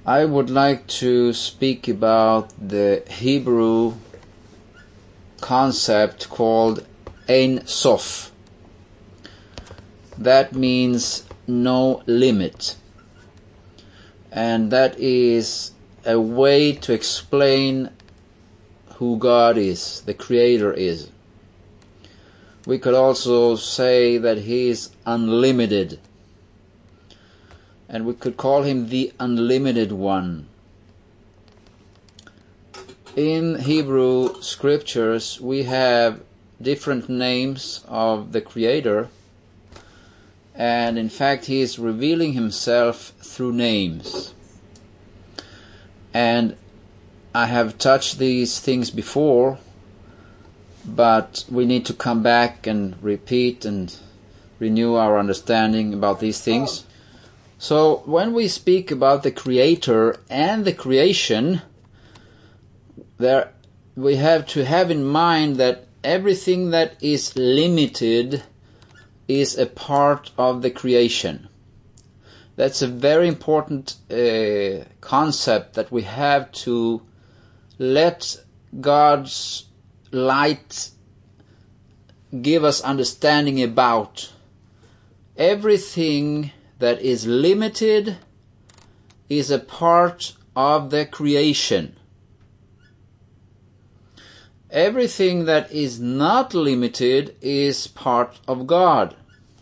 I would like to speak about the Hebrew concept called Ein Sof. That means no limit. And that is a way to explain who God is, the Creator is. We could also say that He is unlimited. And we could call Him the Unlimited One. In Hebrew scriptures, we have different names of the Creator. And in fact, He is revealing Himself through names. And I have touched these things before, but we need to come back and repeat and renew our understanding about these things. So when we speak about the Creator and the creation, we have to have in mind that everything that is limited is a part of the creation. That's a very important concept that we have to let God's light give us understanding about. Everything that is limited is a part of the creation. Everything that is not limited is part of God.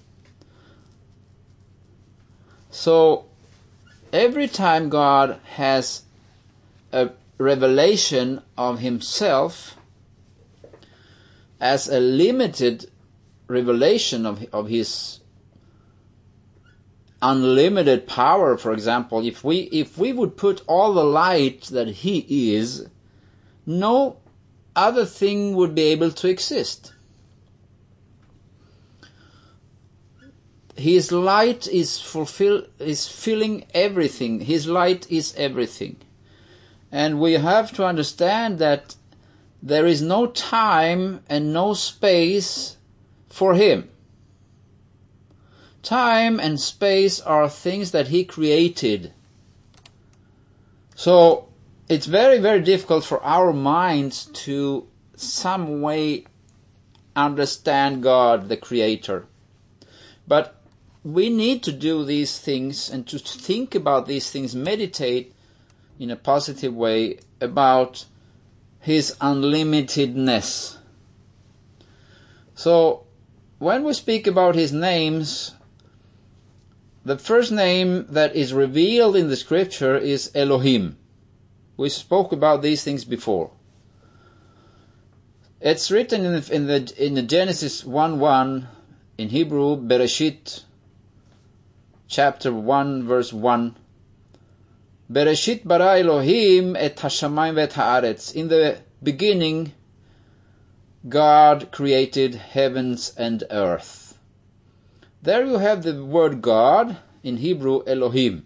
So, every time God has a revelation of Himself as a limited revelation of His unlimited power, for example, if we would put all the light that He is, no other thing would be able to exist. His light is filling everything. His light is everything. And we have to understand that there is no time and no space for Him. Time and space are things that He created. So it's very, very difficult for our minds to some way understand God, the Creator. But we need to do these things and to think about these things, meditate in a positive way about His unlimitedness. So, when we speak about His names, the first name that is revealed in the scripture is Elohim. We spoke about these things before. It's written in the Genesis 1:1 in Hebrew, Bereshit, chapter 1, verse 1. Bereshit bara Elohim et hashamayim ve'et haaretz. In the beginning, God created heavens and earth. There you have the word God, in Hebrew, Elohim.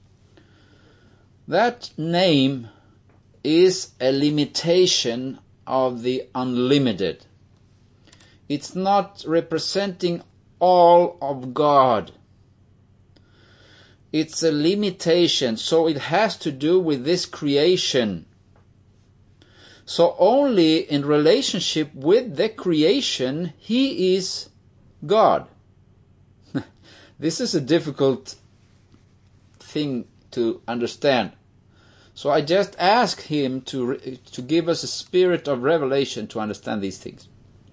That name is a limitation of the unlimited. It's not representing all of God. It's a limitation, so it has to do with this creation. So only in relationship with the creation, He is God. This is a difficult thing to understand. So I just ask Him to give us a spirit of revelation to understand these things.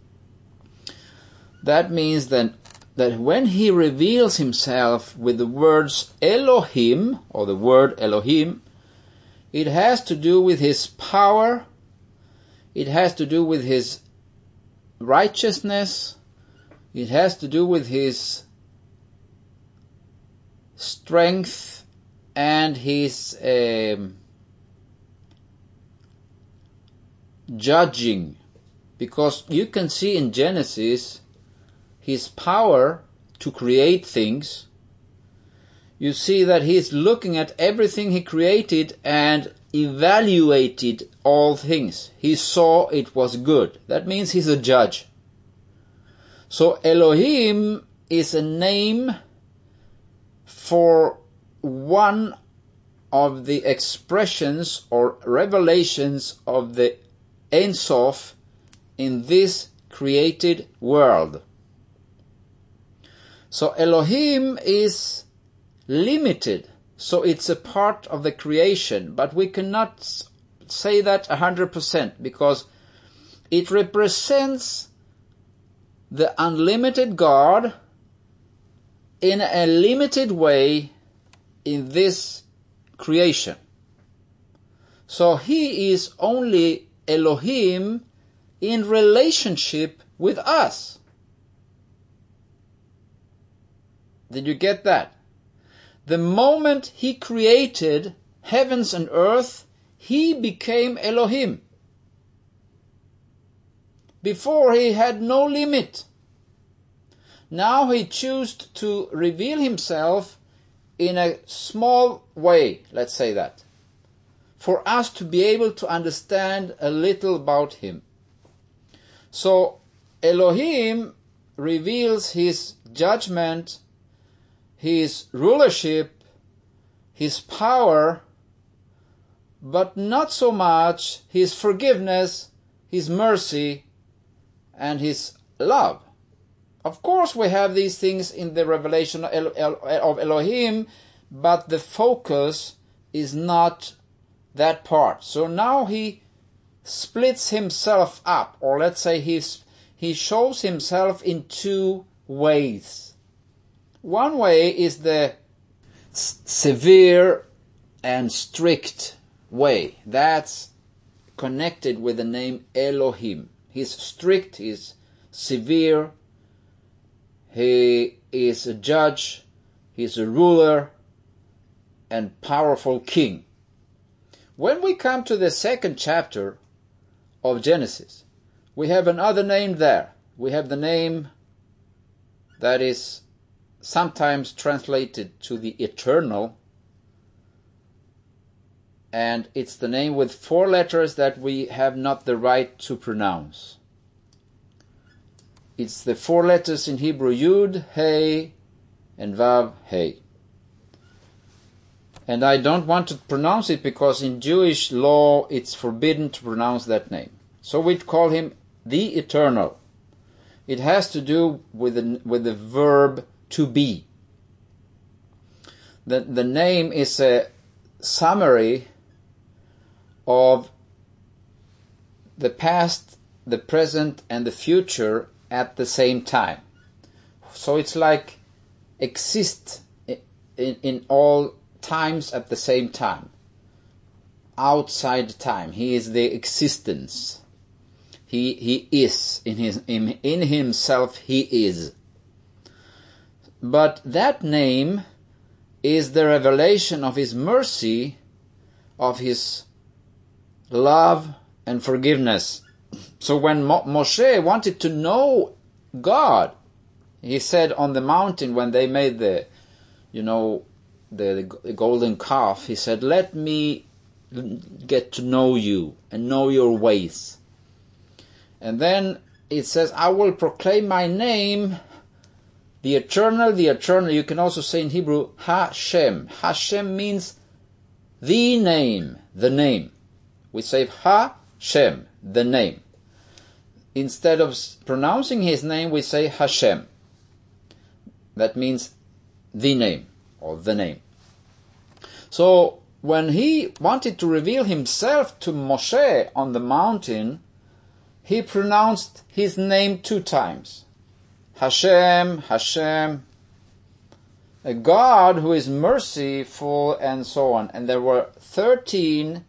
That means that when He reveals Himself with the words Elohim, or the word Elohim, it has to do with His power, it has to do with His righteousness, it has to do with His strength and His judging. Because you can see in Genesis His power to create things. You see that He is looking at everything He created and evaluated all things. He saw it was good. That means He's a judge. So Elohim is a name for one of the expressions or revelations of the Ein Sof in this created world. So Elohim is limited, so it's a part of the creation, but we cannot say that 100% because it represents the unlimited God in a limited way in this creation. So he is only Elohim in relationship with us. Did you get that? The moment he created heavens and earth, he became Elohim. Before he had no limit. Now he chose to reveal himself in a small way, let's say that, for us to be able to understand a little about him. So Elohim reveals his judgment, his rulership, his power, but not so much his forgiveness, his mercy, and his love. Of course we have these things in the revelation of Elohim, but the focus is not that part. So now he splits himself up, or let's say he shows himself in two ways. One way is the severe and strict way. That's connected with the name Elohim. He's strict, he's severe, he is a judge, he's a ruler and powerful king. When we come to the second chapter of Genesis, we have another name there. We have the name that is sometimes translated to the eternal, and it's the name with 4 letters that we have not the right to pronounce. It's the 4 letters in Hebrew, Yud, Hey, and Vav, Hey. And I don't want to pronounce it because in Jewish law it's forbidden to pronounce that name. So we call him the Eternal. It has to do with the verb to be. The name is a summary of the past, the present, and the future at the same time. So it's like exist in all times at the same time. Outside time. He is the existence. He is. In himself he is. But that name is the revelation of his mercy, of his love and forgiveness. So when Moshe wanted to know God, he said on the mountain when they made the golden calf, he said, let me get to know you and know your ways. And then it says, I will proclaim my name, the eternal, the eternal. You can also say in Hebrew, Hashem. Hashem means the name, the name. We say Hashem, the name. Instead of pronouncing his name, we say Hashem. That means the name, or the name. So, when he wanted to reveal himself to Moshe on the mountain, he pronounced his name 2 times. Hashem, Hashem, a God who is merciful, and so on. And there were 13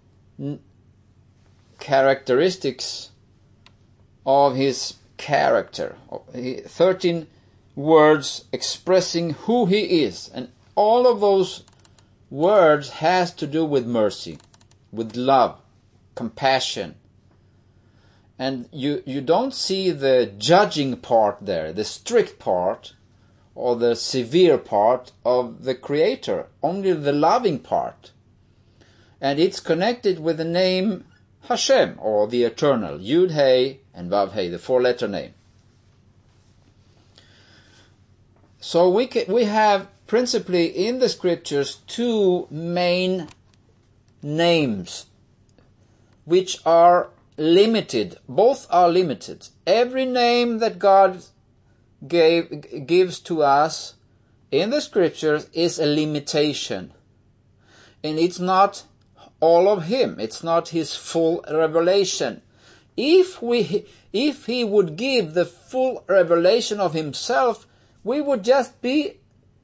characteristics of his character. 13 words expressing who he is. And all of those words has to do with mercy, with love, compassion. And you don't see the judging part there, the strict part, or the severe part of the Creator, only the loving part. And it's connected with the name Hashem, or the Eternal, Yud, Hey, and Vav, Hey, the 4-letter name. So we have principally in the scriptures two main names which are limited. Both are limited. Every name that God gives to us in the scriptures is a limitation. And it's not all of him. It's not his full revelation. If he would give the full revelation of himself, we would just be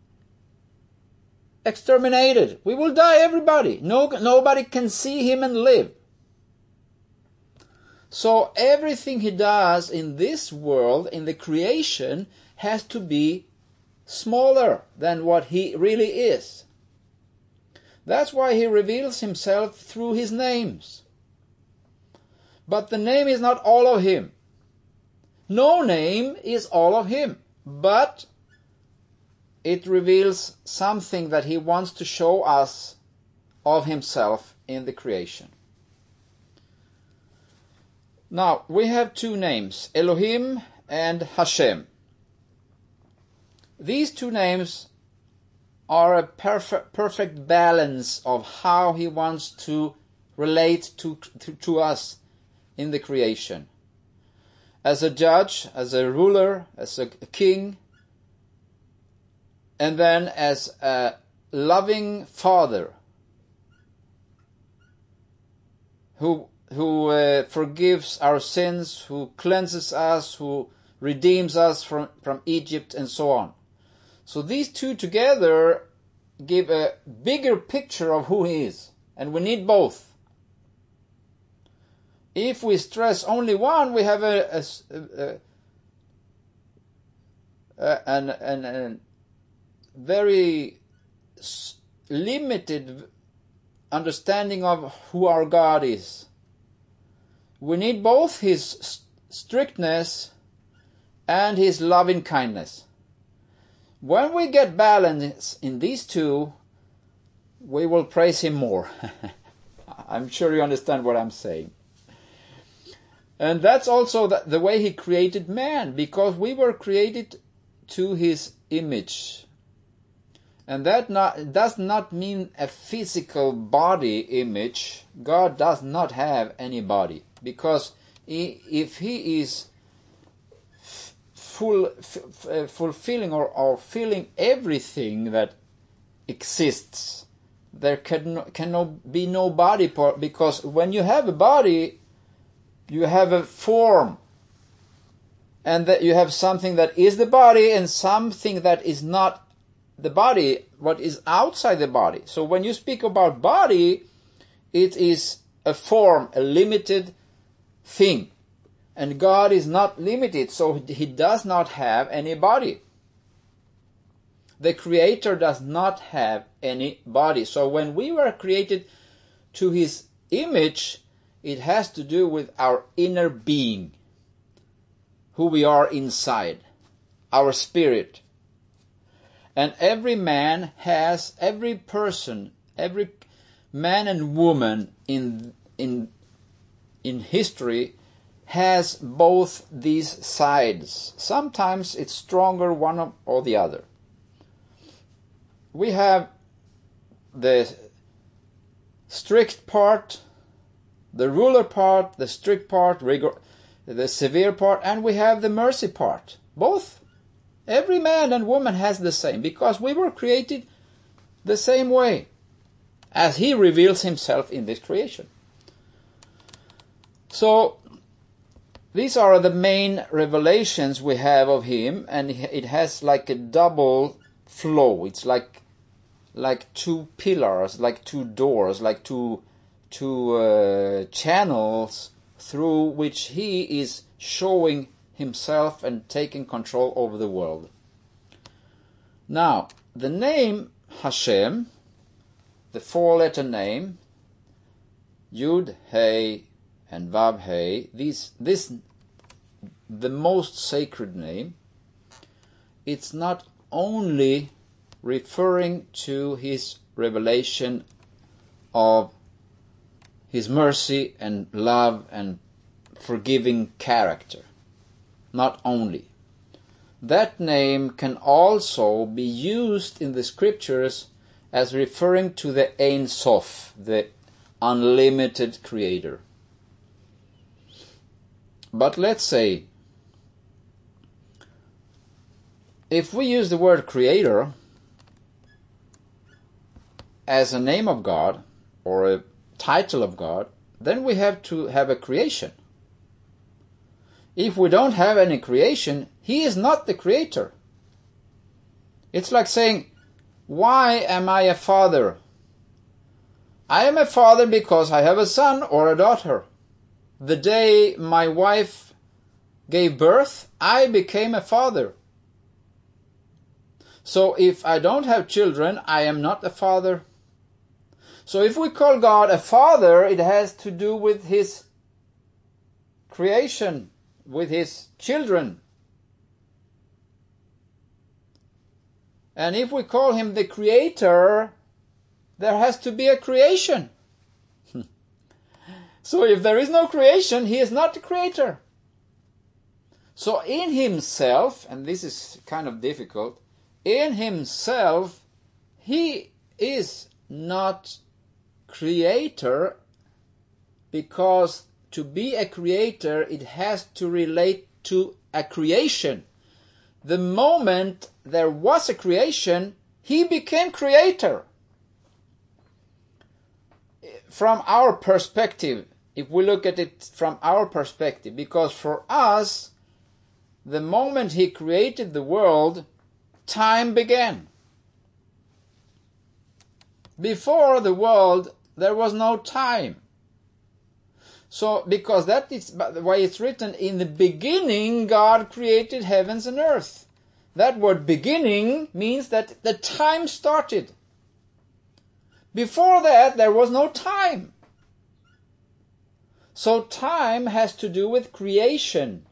exterminated. We will die, everybody. Nobody can see him and live. So everything he does in this world, in the creation, has to be smaller than what he really is. That's why he reveals himself through his names. But the name is not all of him. No name is all of him. But it reveals something that he wants to show us of himself in the creation. Now, we have two names, Elohim and Hashem. These two names are a perfect balance of how he wants to relate to us in the creation. As a judge, as a ruler, as a king, and then as a loving father who forgives our sins, who cleanses us, who redeems us from Egypt, and so on. So these two together give a bigger picture of who he is, and we need both. If we stress only one, we have a very limited understanding of who our God is. We need both his strictness and his loving kindness. When we get balance in these two, we will praise him more. I'm sure you understand what I'm saying. And that's also the way he created man, because we were created to his image. And that does not mean a physical body image. God does not have any body, because if he is fulfilling or filling everything that exists, there can be no body part, because when you have a body, you have a form, and that you have something that is the body and something that is not the body, what is outside the body. So when you speak about body, it is a form, a limited thing. And God is not limited, so he does not have any body. The Creator does not have any body. So when we were created to his image, it has to do with our inner being, who we are inside, our spirit. And every person, every man and woman in history has both these sides. Sometimes it's stronger one or the other. We have the strict part, the ruler part, the strict part, the severe part, and we have the mercy part. Both. Every man and woman has the same, because we were created the same way as he reveals himself in this creation. So these are the main revelations we have of him, and it has like a double flow. It's like two pillars, like two doors, like two channels through which he is showing himself and taking control over the world. Now, the name Hashem, the four-letter name, Yud, Hey, and Vav, Hey, this the most sacred name, it's not only referring to his revelation of his mercy and love and forgiving character. Not only. that name can also be used in the scriptures as referring to the Ein Sof, the unlimited creator. But let's say, if we use the word creator as a name of God or a title of God, then we have to have a creation. If we don't have any creation, He is not the creator. It's like saying, why am I a father? I am a father because I have a son or a daughter. The day my wife gave birth, I became a father. So if I don't have children, I am not a father. So if we call God a father, it has to do with His creation, with His children. And if we call Him the creator, there has to be a creation. So if there is no creation, He is not the creator. So in Himself, and this is kind of difficult, in Himself, He is not creator, because to be a creator, it has to relate to a creation. The moment there was a creation, He became creator. From our perspective, if we look at it from our perspective, because for us, the moment He created the world, time began. Before the world, there was no time. So, because that is the way it's written, in the beginning God created heavens and earth. That word beginning means that the time started. Before that, there was no time. So time has to do with creation.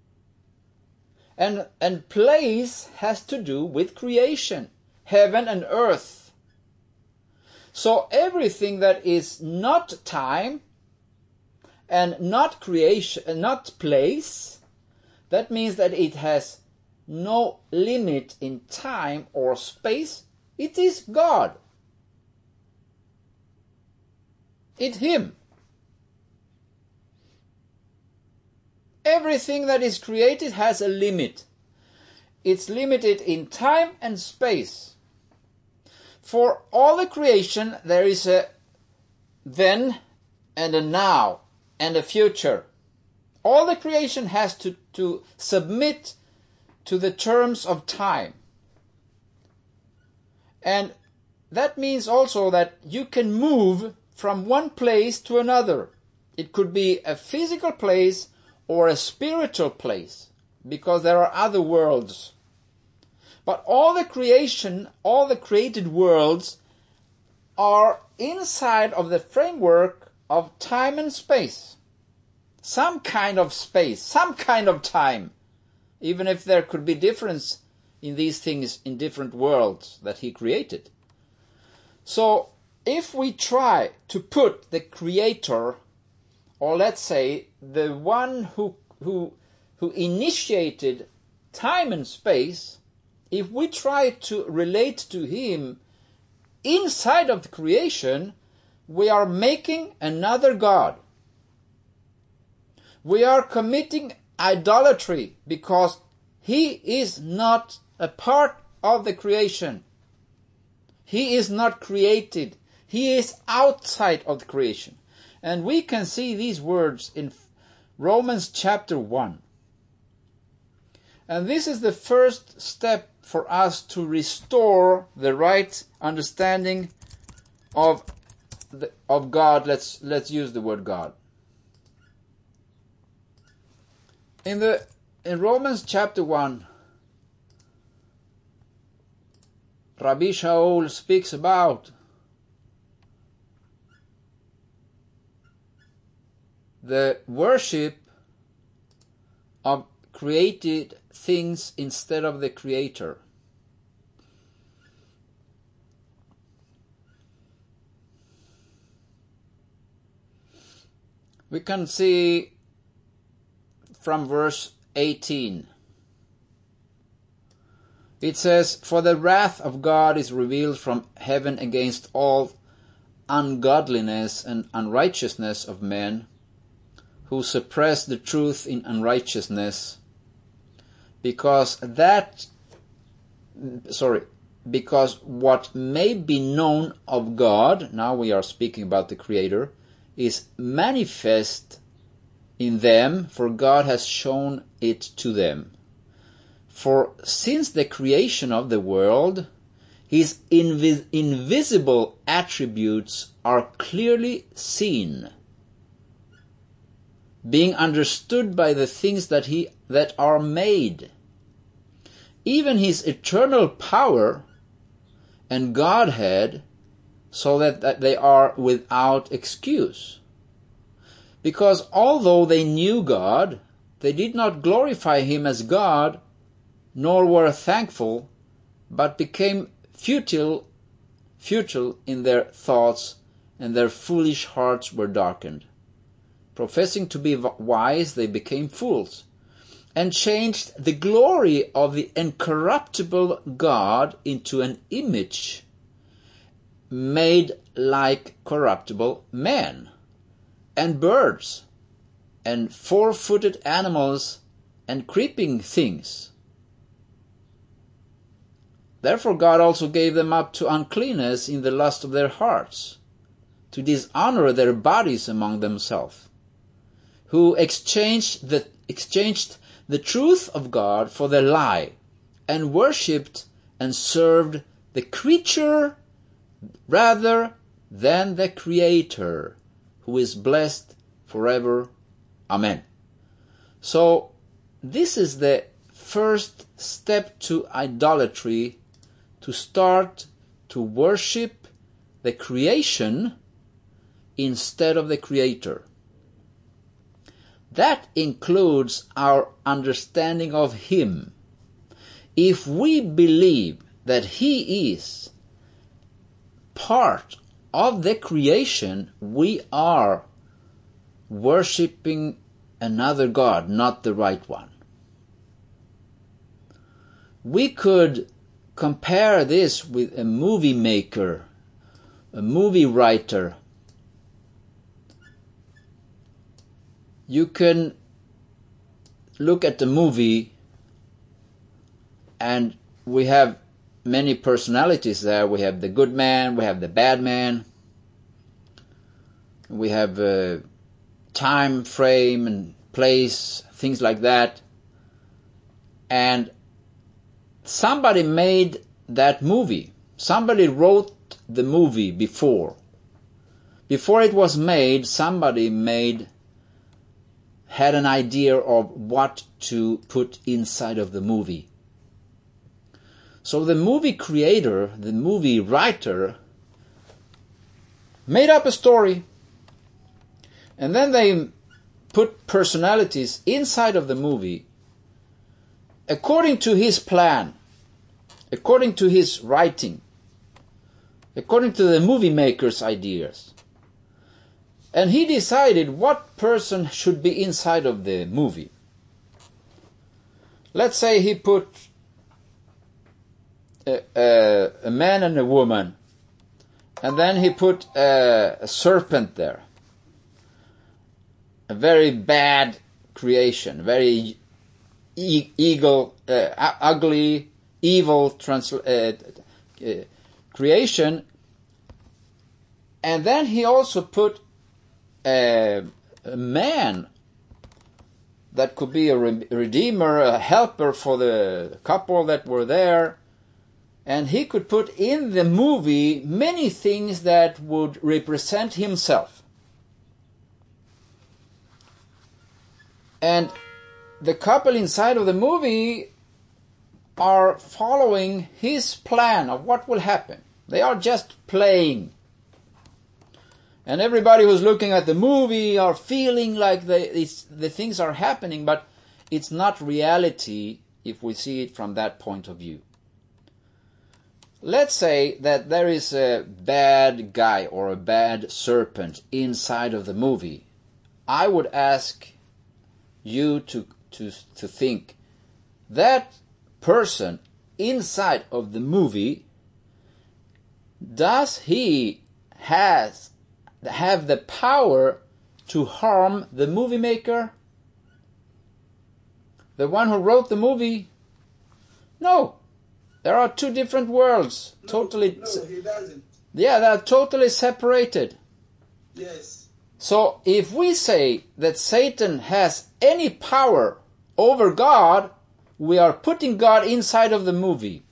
And place has to do with creation. Heaven and earth. So everything that is not time and not creation, not place, that means that it has no limit in time or space. It is God. It's Him. Everything that is created has a limit. It's limited in time and space. For all the creation, there is a then and a now and a future. All the creation has to submit to the terms of time. And that means also that you can move from one place to another. It could be a physical place or a spiritual place, because there are other worlds. But all the creation, all the created worlds are inside of the framework of time and space. Some kind of space, some kind of time, even if there could be difference in these things in different worlds that He created. So if we try to put the creator, or let's say the one who initiated time and space, if we try to relate to Him inside of the creation, we are making another God. We are committing idolatry, because He is not a part of the creation. He is not created. He is outside of the creation. And we can see these words in Romans chapter 1. And this is the first step for us to restore the right understanding of God. Let's use the word God. In Romans chapter 1, Rabbi Shaul speaks about the worship of created things instead of the Creator. We can see from verse 18. It says, "For the wrath of God is revealed from heaven against all ungodliness and unrighteousness of men, who suppress the truth in unrighteousness, because what may be known of God," now we are speaking about the Creator, "is manifest in them, for God has shown it to them. For since the creation of the world, His invisible attributes are clearly seen, being understood by the things that are made, even His eternal power and Godhead, so that they are without excuse. Because although they knew God, they did not glorify Him as God, nor were thankful, but became futile in their thoughts, and their foolish hearts were darkened. Professing to be wise, they became fools, and changed the glory of the incorruptible God into an image made like corruptible men, and birds, and four-footed animals, and creeping things. Therefore God also gave them up to uncleanness in the lust of their hearts, to dishonor their bodies among themselves, who exchanged the truth of God for the lie, and worshipped and served the creature rather than the Creator, who is blessed forever. Amen. So this is the first step to idolatry, to start to worship the creation instead of the Creator. That includes our understanding of Him. If we believe that He is part of the creation, we are worshipping another God, not the right one. We could compare this with a movie maker, a movie writer. You can look at the movie, and we have many personalities there. We have the good man, we have the bad man, we have a time frame and place, things like that. And somebody made that movie. Somebody wrote the movie before. Before it was made, somebody had an idea of what to put inside of the movie. So the movie creator, the movie writer, made up a story, and then they put personalities inside of the movie according to his plan, according to his writing, according to the movie maker's ideas. And he decided what person should be inside of the movie. Let's say he put a man and a woman, and then he put a serpent there. A very bad creation, very ugly, evil creation. And then he also put a man that could be a redeemer, a helper for the couple that were there. And he could put in the movie many things that would represent himself. And the couple inside of the movie are following his plan of what will happen. They are just playing. And everybody who's looking at the movie are feeling like the things are happening, but it's not reality if we see it from that point of view. Let's say that there is a bad guy or a bad serpent inside of the movie. I would ask you to think, that person, inside of the movie, does he have the power to harm the movie maker? The one who wrote the movie? No. There are two different worlds. No, he doesn't. Yeah, they are totally separated. Yes. So if we say that Satan has any power over God, we are putting God inside of the movie.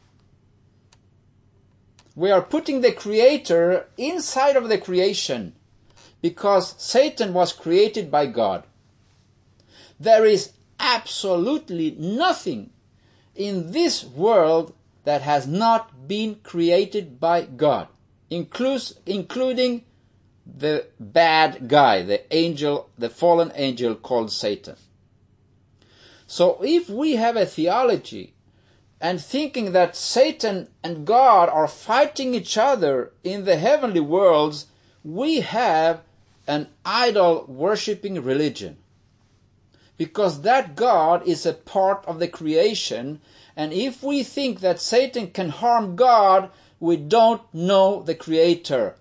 We are putting the Creator inside of the creation, because Satan was created by God. There is absolutely nothing in this world that has not been created by God, including the bad guy, the angel, the fallen angel called Satan. So if we have a theology and thinking that Satan and God are fighting each other in the heavenly worlds, we have an idol worshipping religion. Because that God is a part of the creation, and if we think that Satan can harm God, we don't know the Creator.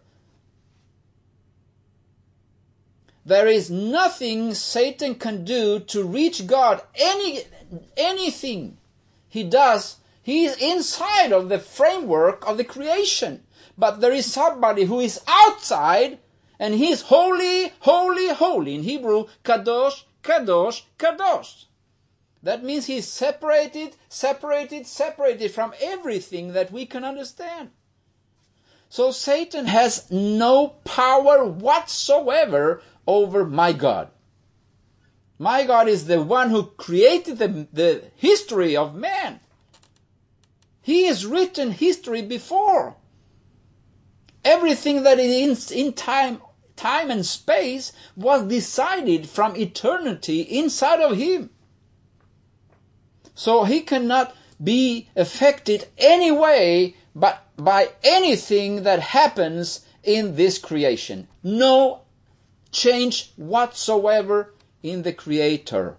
There is nothing Satan can do to reach God. Anything he does, he is inside of the framework of the creation. But there is somebody who is outside, and he is holy, holy, holy. In Hebrew, kadosh, kadosh, kadosh. That means he is separated from everything that we can understand. So Satan has no power whatsoever over my God. My God is the one who created the history of man. He has written history before. Everything that is in time and space was decided from eternity inside of him. So he cannot be affected anyway but by anything that happens in this creation. No change whatsoever in the Creator.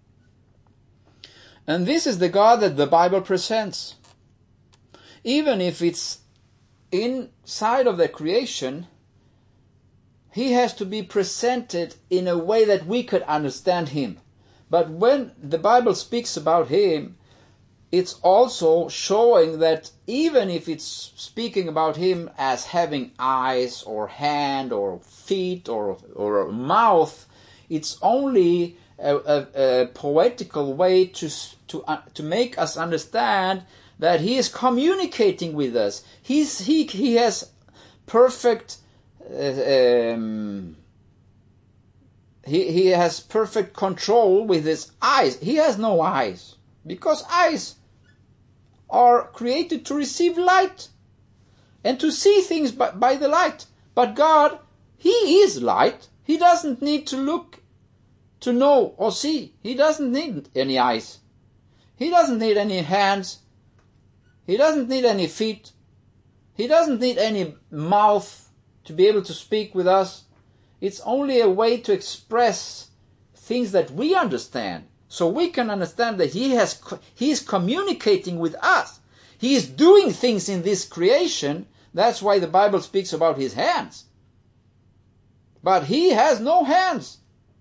And this is the God that the Bible presents. Even if it's inside of the creation, he has to be presented in a way that we could understand him. But when the Bible speaks about him, it's also showing that even if it's speaking about him as having eyes or hand or feet or a mouth, it's only a poetical way to make us understand that he is communicating with us. He has perfect he has perfect control with his eyes. He has no eyes, because eyes are created to receive light and to see things by the light. But God, he is light. He doesn't need to look to know or see. He doesn't need any eyes. He doesn't need any hands. He doesn't need any feet. He doesn't need any mouth to be able to speak with us. It's only a way to express things that we understand. So we can understand that he is communicating with us. He is doing things in this creation. That's why the Bible speaks about his hands. But he has no hands.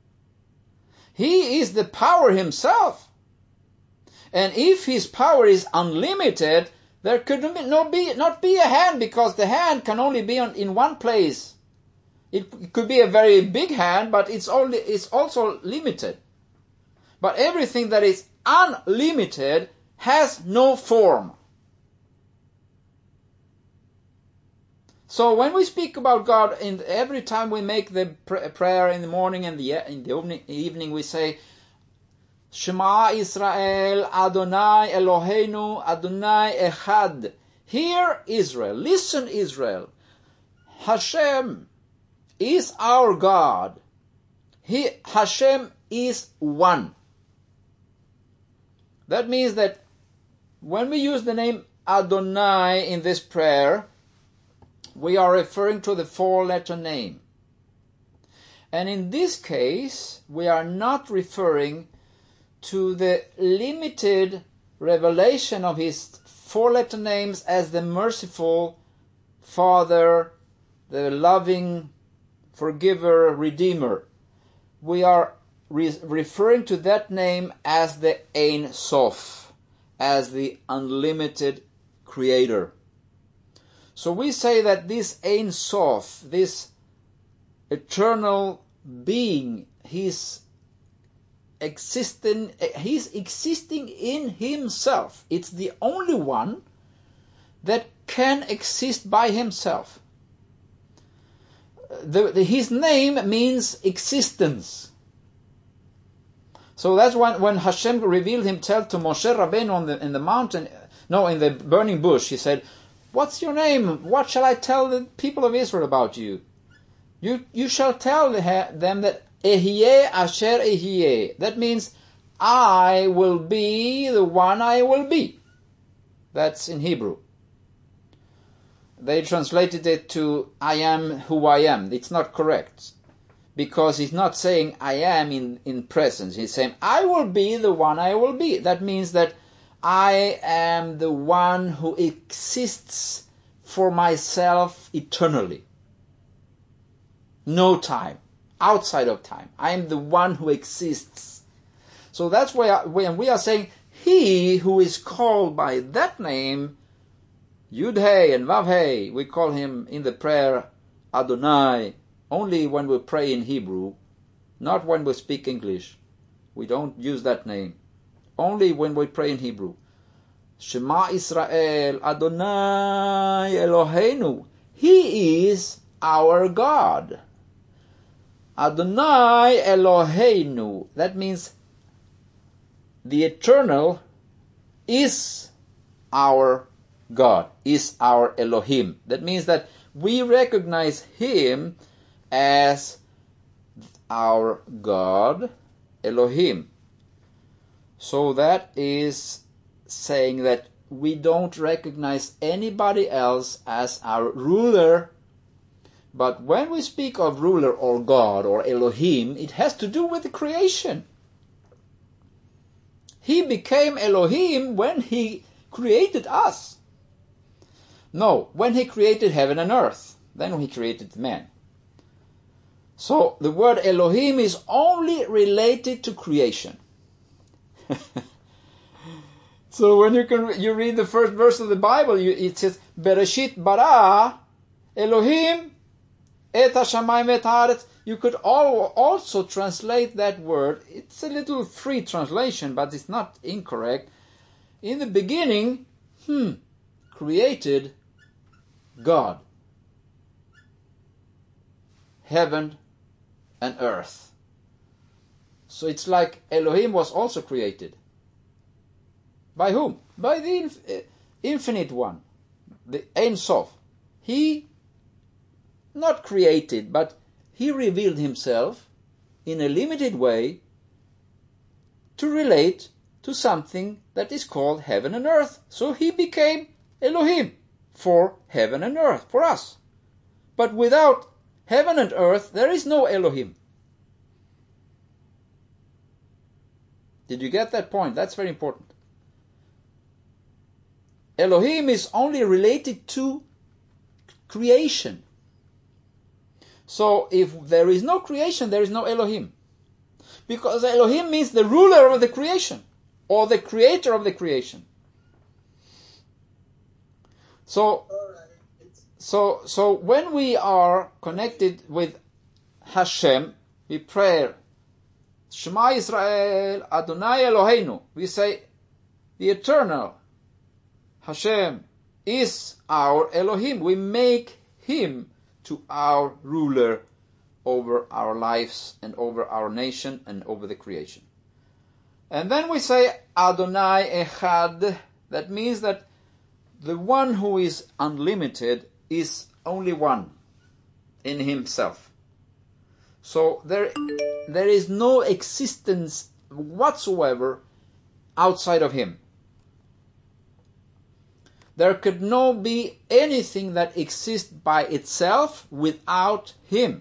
He is the power himself. And if his power is unlimited, there could not be a hand, because the hand can only be in one place. It could be a very big hand, but it's also limited. But everything that is unlimited has no form. So when we speak about God, every time we make the prayer in the morning and in the evening, we say, Shema Israel, Adonai Eloheinu, Adonai Echad. Hear Israel, listen Israel. Hashem is our God. Hashem is one. That means that when we use the name Adonai in this prayer, we are referring to the four-letter name. And in this case, we are not referring to the limited revelation of his four-letter names as the merciful Father, the loving forgiver, redeemer. We are referring to that name as the Ein Sof, as the unlimited creator. So we say that this Ein Sof, this eternal being, he's existing in himself. It's the only one that can exist by himself. His name means existence. So that's when Hashem revealed himself to Moshe Rabbeinu in the mountain, in the burning bush. He said, "What's your name? What shall I tell the people of Israel about you? You shall tell them that Ehyeh Asher Ehyeh." That means, I will be the one I will be. That's in Hebrew. They translated it to, I am who I am. It's not correct. Because he's not saying I am in presence. He's saying, I will be the one I will be. That means that I am the one who exists for myself eternally. No time. Outside of time. I am the one who exists. So that's why when we are saying, he who is called by that name, Yud-Hey and Vav-Hey, we call him in the prayer Adonai, only when we pray in Hebrew, not when we speak English. We don't use that name. Only when we pray in Hebrew. Shema Israel, Adonai Eloheinu. He is our God. Adonai Eloheinu. That means the eternal is our God, is our Elohim. That means that we recognize him as our God, Elohim. So that is saying that we don't recognize anybody else as our ruler. But when we speak of ruler or God or Elohim, it has to do with the creation. He became Elohim when he created us. No, when he created heaven and earth. Then he created man. So the word Elohim is only related to creation. So when you read the first verse of the Bible, it says, Bereshit bara Elohim et hashamayim et haaretz. You could also translate that word. It's a little free translation, but it's not incorrect. In the beginning, created God, heaven and earth. So it's like Elohim was also created. By whom? By the infinite one, the Ein Sof. He not created, but he revealed himself in a limited way to relate to something that is called heaven and earth. So he became Elohim for heaven and earth, for us. But without heaven and earth, there is no Elohim. Did you get that point? That's very important. Elohim is only related to creation. So if there is no creation, there is no Elohim. Because Elohim means the ruler of the creation, or the creator of the creation. So when we are connected with Hashem, we pray, Shema Israel, Adonai Eloheinu. We say, the eternal Hashem is our Elohim. We make him to our ruler over our lives and over our nation and over the creation. And then we say Adonai Echad. That means that the one who is unlimited is only one in himself. So there is no existence whatsoever outside of him. There could not be anything that exists by itself without him.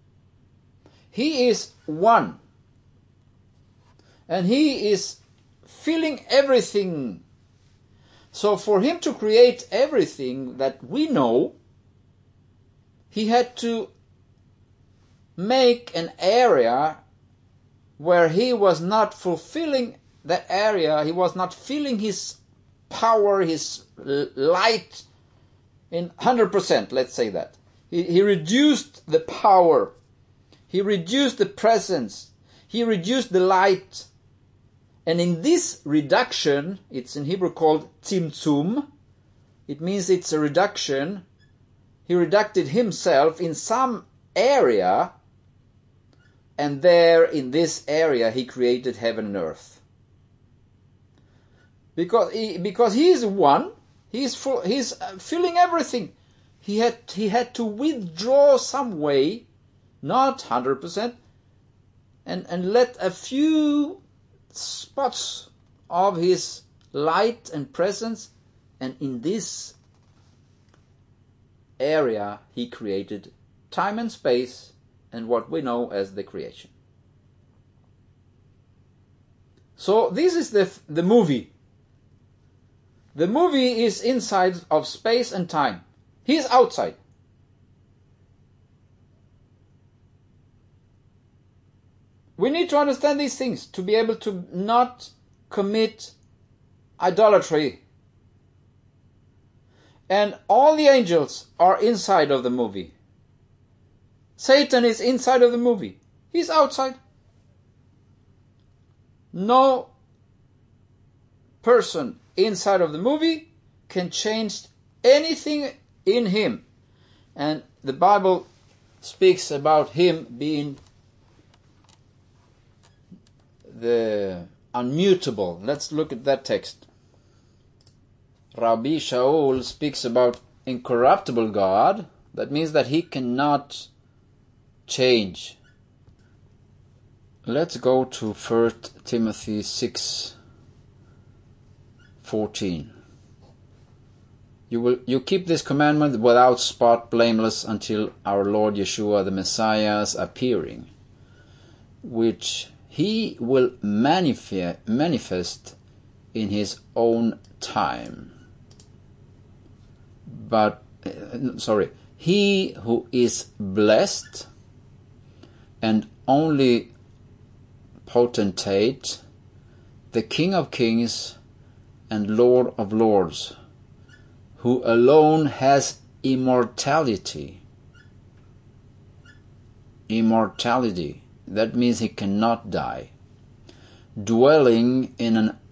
He is one. And he is filling everything. So for him to create everything that we know, he had to make an area where he was not fulfilling that area, he was not filling his power, his light in 100%, let's say that. He reduced the power, he reduced the presence, he reduced the light. And in this reduction, it's in Hebrew called tzimtzum, it means it's a reduction. He reducted himself in some area, and there in this area he created heaven and earth. Because he is one, he's filling everything. He had to withdraw some way, not 100%, and let a few spots of his light and presence, and in this area he created time and space and what we know as the creation. So this is the movie. The movie is inside of space and time. He's outside. We need to understand these things to be able to not commit idolatry. And all the angels are inside of the movie. Satan is inside of the movie. He's outside. No person inside of the movie can change anything in him. And the Bible speaks about him being the unmutable. Let's look at that text. Rabbi Shaul speaks about incorruptible God. That means that he cannot change. Let's go to 1 Timothy 6:14. You keep this commandment without spot, blameless, until our Lord Yeshua the Messiah's appearing, which he will manifest in his own time. He who is blessed and only potentate, the King of Kings and Lord of Lords, who alone has immortality. Immortality, that means he cannot die. Dwelling in an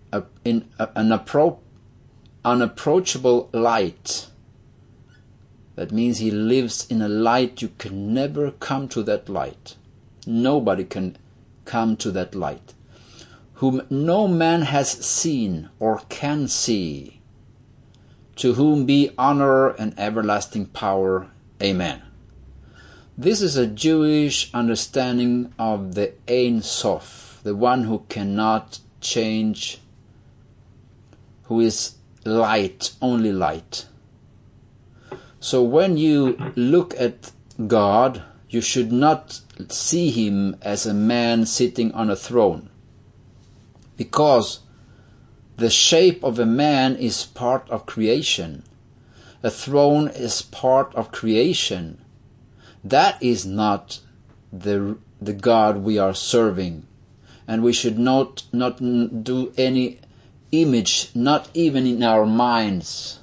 unapproachable light. That means he lives in a light, you can never come to that light. Nobody can come to that light. Whom no man has seen or can see, to whom be honor and everlasting power. Amen. This is a Jewish understanding of the Ein Sof, the one who cannot change, who is light, only light. So when you look at God, you should not see him as a man sitting on a throne, because the shape of a man is part of creation. A throne is part of creation. That is not the God we are serving. And we should not do any image, not even in our minds.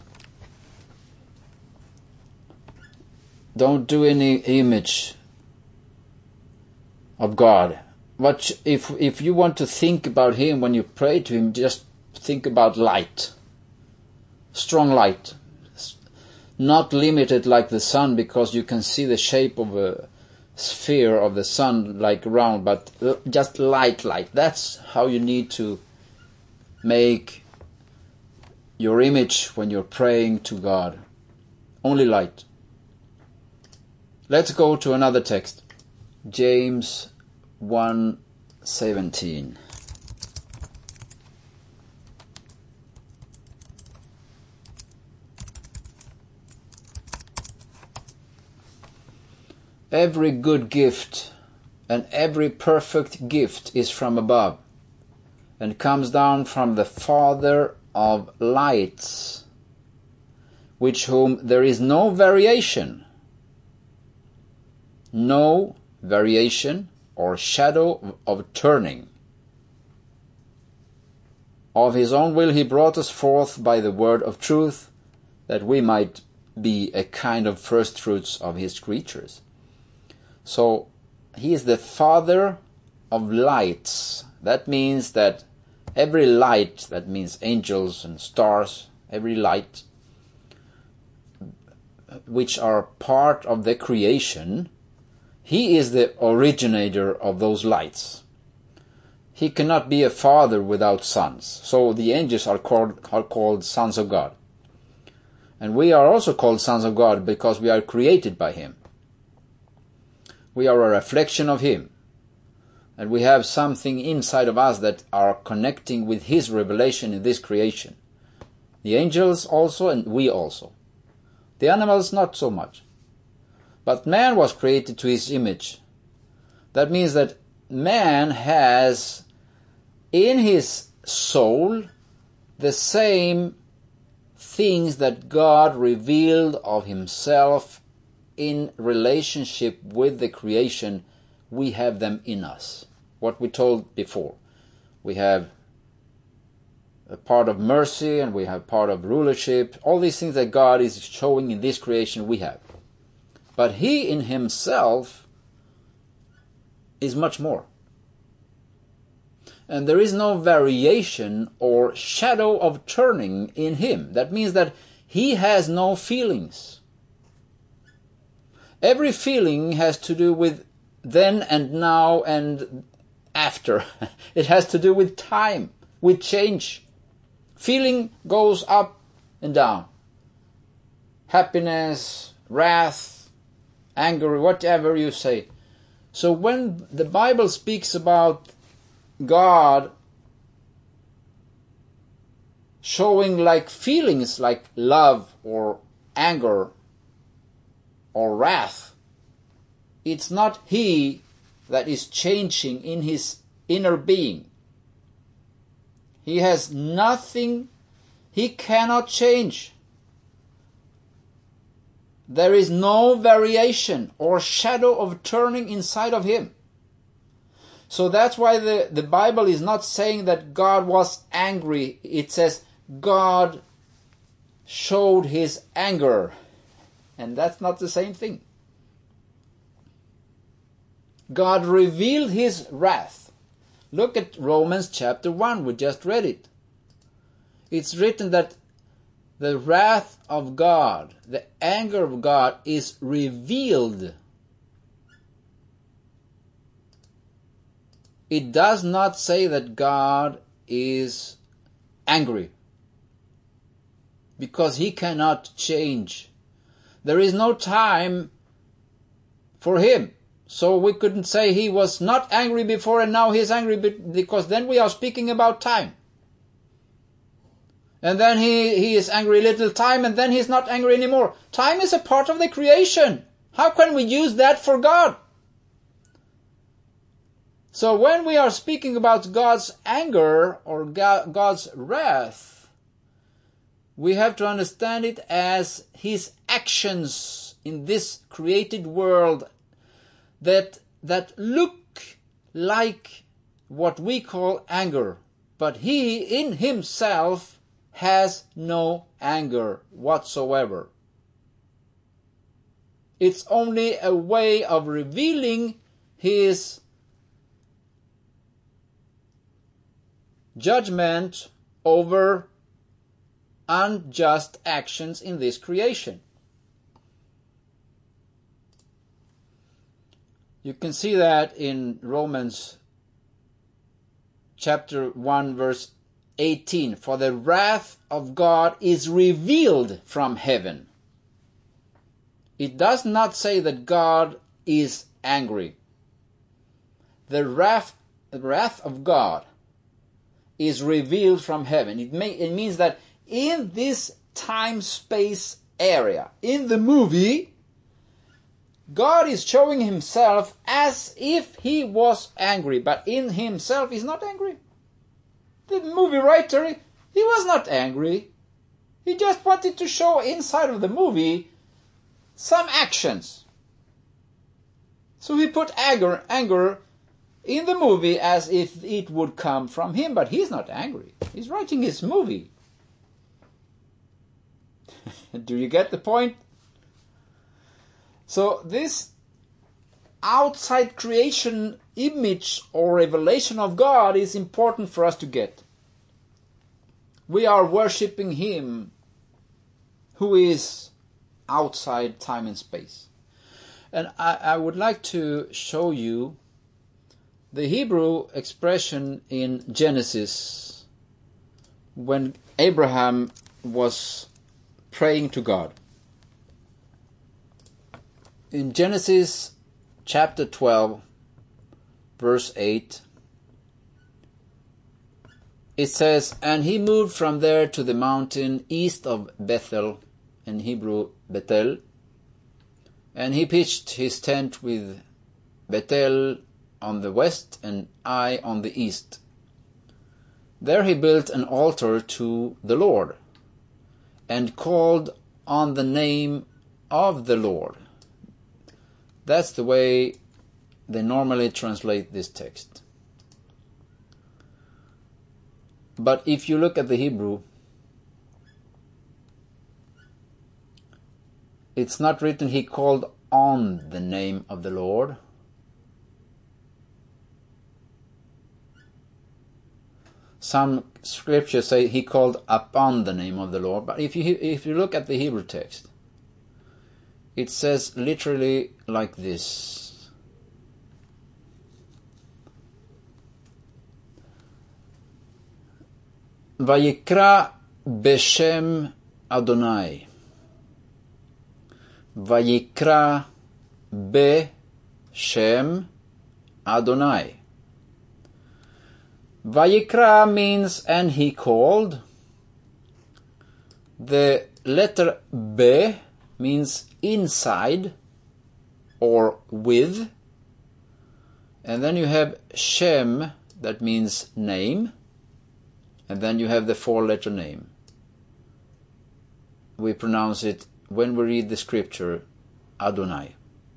Don't do any image of God. But if you want to think about him when you pray to him, just think about light. Strong light. Not limited like the sun, because you can see the shape of a sphere of the sun like round, but just light. That's how you need to make your image when you're praying to God. Only light. Let's go to another text. James 1:17. Every good gift and every perfect gift is from above, and comes down from the Father of lights, which whom there is no variation or shadow of turning. Of his own will he brought us forth by the word of truth, that we might be a kind of first fruits of his creatures. So he is the Father of lights. That means that every light, that means angels and stars, every light which are part of the creation, he is the originator of those lights. He cannot be a father without sons. So the angels are called sons of God. And we are also called sons of God because we are created by him. We are a reflection of him. And we have something inside of us that are connecting with his revelation in this creation. The angels also, and we also. The animals not so much. But man was created to his image. That means that man has in his soul the same things that God revealed of himself in relationship with the creation. We have them in us. What we told before. We have a part of mercy and we have part of rulership. All these things that God is showing in this creation we have. But he in himself is much more. And there is no variation or shadow of turning in him. That means that he has no feelings. Every feeling has to do with then and now and after. It has to do with time, with change. Feeling goes up and down. Happiness, wrath, anger, whatever you say. So when the Bible speaks about God showing like feelings like love or anger or wrath, it's not he that is changing in his inner being. He has nothing, he cannot change. There is no variation or shadow of turning inside of him. So that's why the Bible is not saying that God was angry. It says God showed his anger. And that's not the same thing. God revealed his wrath. Look at Romans chapter 1. We just read it. It's written that the wrath of God, the anger of God is revealed. It does not say that God is angry, because he cannot change. There is no time for him. So we couldn't say he was not angry before and now he's angry, because then we are speaking about time. And then he is angry a little time and then he's not angry anymore. Time is a part of the creation. How can we use that for God? So when we are speaking about God's anger or God's wrath, we have to understand it as his actions in this created world that look like what we call anger. But he in himself has no anger whatsoever. It's only a way of revealing his judgment over unjust actions in this creation. You can see that in Romans chapter 1 verse 18. For the wrath of God is revealed from heaven. It does not say that God is angry. The wrath of God is revealed from heaven. It means that in this time-space area, in the movie, God is showing himself as if he was angry, but in himself he's not angry. The movie writer, he was not angry. He just wanted to show inside of the movie some actions. So he put anger in the movie as if it would come from him, but he's not angry. He's writing his movie. Do you get the point? So this outside creation image or revelation of God is important for us to get. We are worshipping Him who is outside time and space. And I would like to show you the Hebrew expression in Genesis when Abraham was praying to God. In Genesis chapter 12, verse 8, it says, "And he moved from there to the mountain east of Bethel," in Hebrew Bethel, "and he pitched his tent with Bethel on the west and Ai on the east. There he built an altar to the Lord and called on the name of the Lord." That's the way they normally translate this text. But if you look at the Hebrew, it's not written he called on the name of the Lord. Some scriptures say he called upon the name of the Lord, but if you look at the Hebrew text, it says literally like this. Vayikra beshem Adonai. Vayikra beshem Adonai. Vayikra means and he called. The letter be means inside or with. And then you have Shem, that means name. And then you have the four-letter name. We pronounce it, when we read the scripture, Adonai.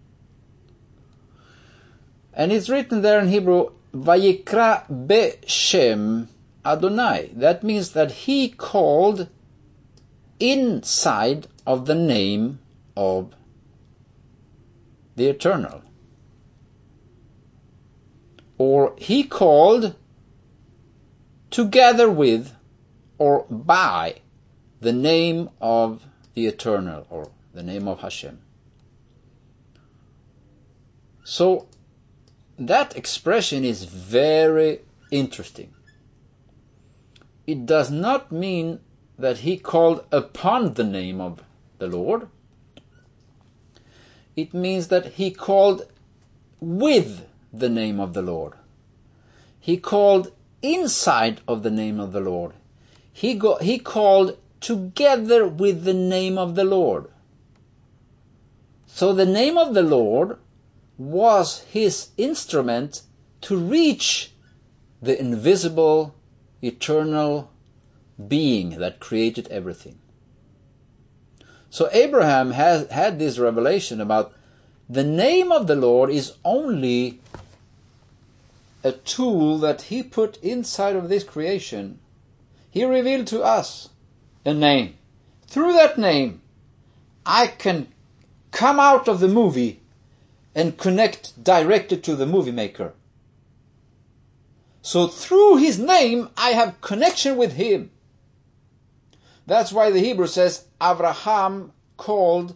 And it's written there in Hebrew, Vayikra beshem Adonai. That means that he called inside of the name of the Eternal. Or he called together with or by the name of the Eternal, or the name of Hashem. So that expression is very interesting. It does not mean that he called upon the name of the Lord. It means that he called with the name of the Lord. He called inside of the name of the Lord. He called together with the name of the Lord. So the name of the Lord was his instrument to reach the invisible, eternal being that created everything. So Abraham had this revelation about the name of the Lord is only a tool that he put inside of this creation. He revealed to us a name. Through that name, I can come out of the movie and connect directly to the movie maker. So through his name, I have connection with him. That's why the Hebrew says Abraham called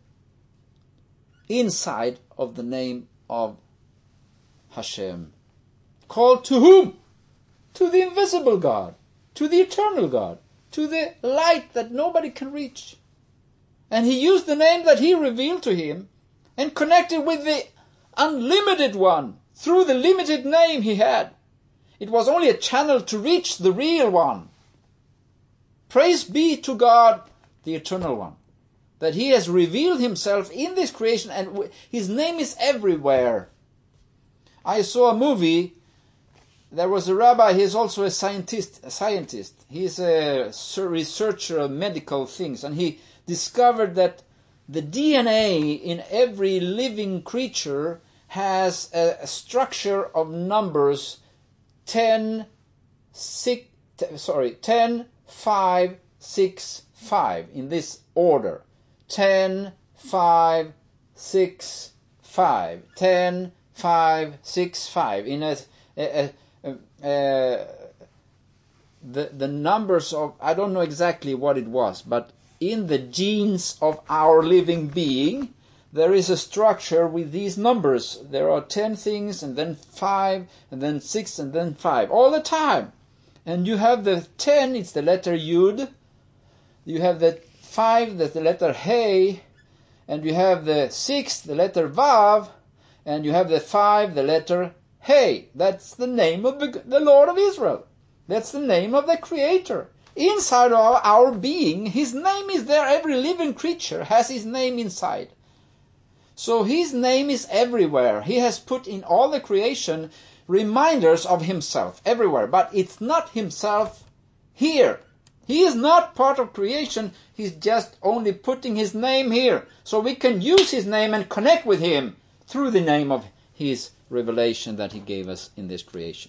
inside of the name of Hashem. Called to whom? To the invisible God, to the eternal God, to the light that nobody can reach. And he used the name that he revealed to him and connected with the unlimited one through the limited name he had. It was only a channel to reach the real one. Praise be to God, the Eternal One, that he has revealed himself in this creation and his name is everywhere. I saw a movie there was a rabbi, he's also a scientist. He's a researcher of medical things, and he discovered that the DNA in every living creature has a structure of numbers 10, 5, 6, 5 in this order. 10, 5, 6, 5. 10, 5, 6, 5. In the numbers of, I don't know exactly what it was, but in the genes of our living being, there is a structure with these numbers. There are 10 things, and then 5, and then 6, and then 5, all the time. And you have the 10, it's the letter Yud. You have the 5, that's the letter Hey. And you have the 6, the letter Vav. And you have the 5, the letter Hey. That's the name of the Lord of Israel. That's the name of the Creator. Inside of our being, His name is there. Every living creature has His name inside. So His name is everywhere. He has put in all the creation reminders of Himself everywhere. But it's not Himself here. He is not part of creation. He's just only putting His name here. So we can use His name and connect with Him through the name of His revelation that He gave us in this creation.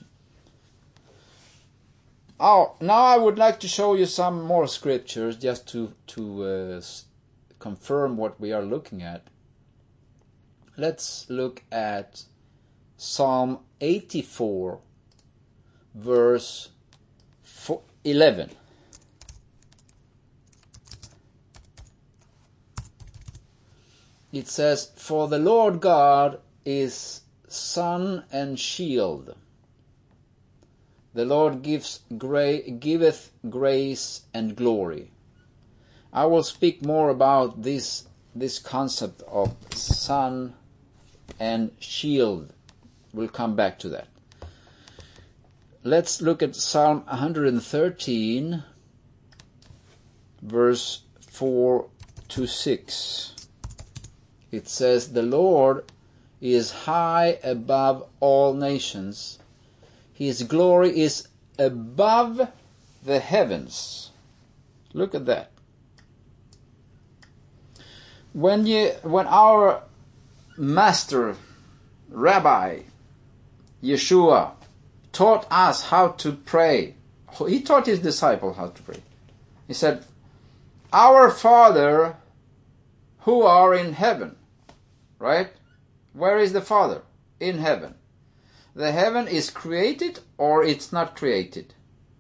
Oh, now I would like to show you some more scriptures just to confirm what we are looking at. Let's look at Psalm 84, verse 11. It says, "For the Lord God is sun and shield. The Lord giveth grace and glory." I will speak more about this concept of sun and shield. We'll come back to that. Let's look at Psalm 113, verse 4 to 6. It says, "The Lord is high above all nations. His glory is above the heavens." Look at that. When our master, Rabbi Yeshua, taught us how to pray, he taught his disciples how to pray. He said, "Our Father who are in heaven," right? Where is the Father? In heaven. The heaven is created or it's not created?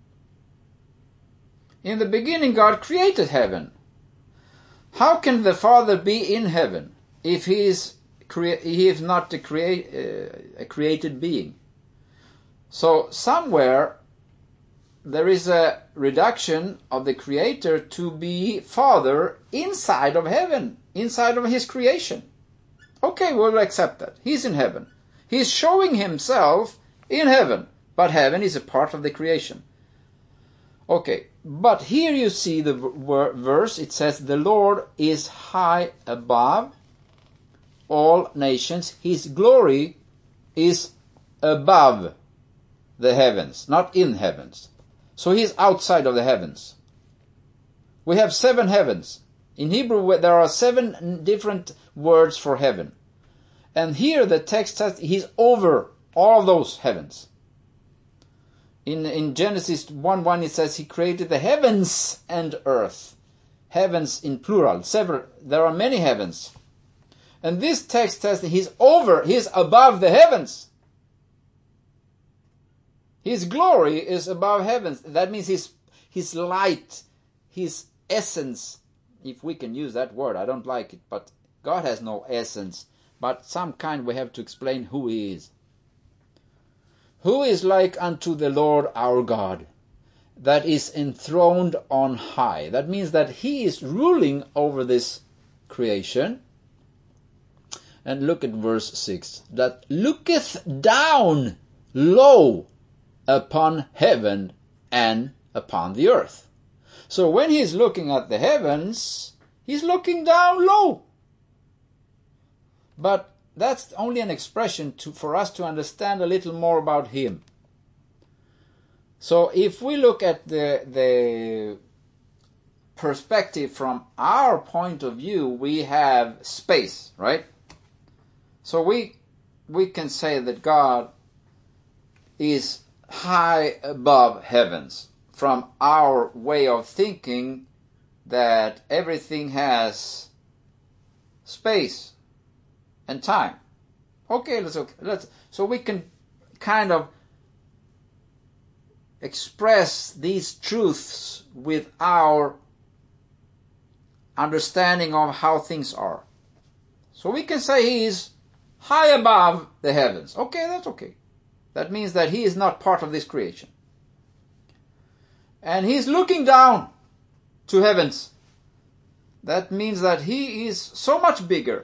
In the beginning, God created heaven. How can the Father be in heaven if He is not a created being? So somewhere there is a reduction of the Creator to be Father inside of heaven, inside of His creation. Okay, we'll accept that. He's in heaven. He's showing Himself in heaven, but heaven is a part of the creation. Okay, but here you see the verse. It says, "The Lord is high above all nations. His glory is above the heavens," not in heavens. So He's outside of the heavens. We have 7 heavens. In Hebrew, there are 7 different words for heaven. And here the text says He's over all those heavens. In Genesis 1:1 it says He created the heavens and earth. Heavens in plural. There are many heavens. And this text says that He's above the heavens. His glory is above heavens. That means His light, His essence, if we can use that word. I don't like it, but God has no essence. But some kind we have to explain who He is. "Who is like unto the Lord our God, that is enthroned on high?" That means that He is ruling over this creation. And look at verse 6. "That looketh down low upon heaven and upon the earth." So when He's looking at the heavens, He's looking down low. But that's only an expression for us to understand a little more about Him. So if we look at the perspective from our point of view, we have space, right? So we can say that God is high above heavens from our way of thinking, that everything has space and time. Okay, let's so we can kind of express these truths with our understanding of how things are. So we can say he is high above the heavens. Okay, that's okay. That means that he is not part of this creation. And he's looking down to heavens. That means that he is so much bigger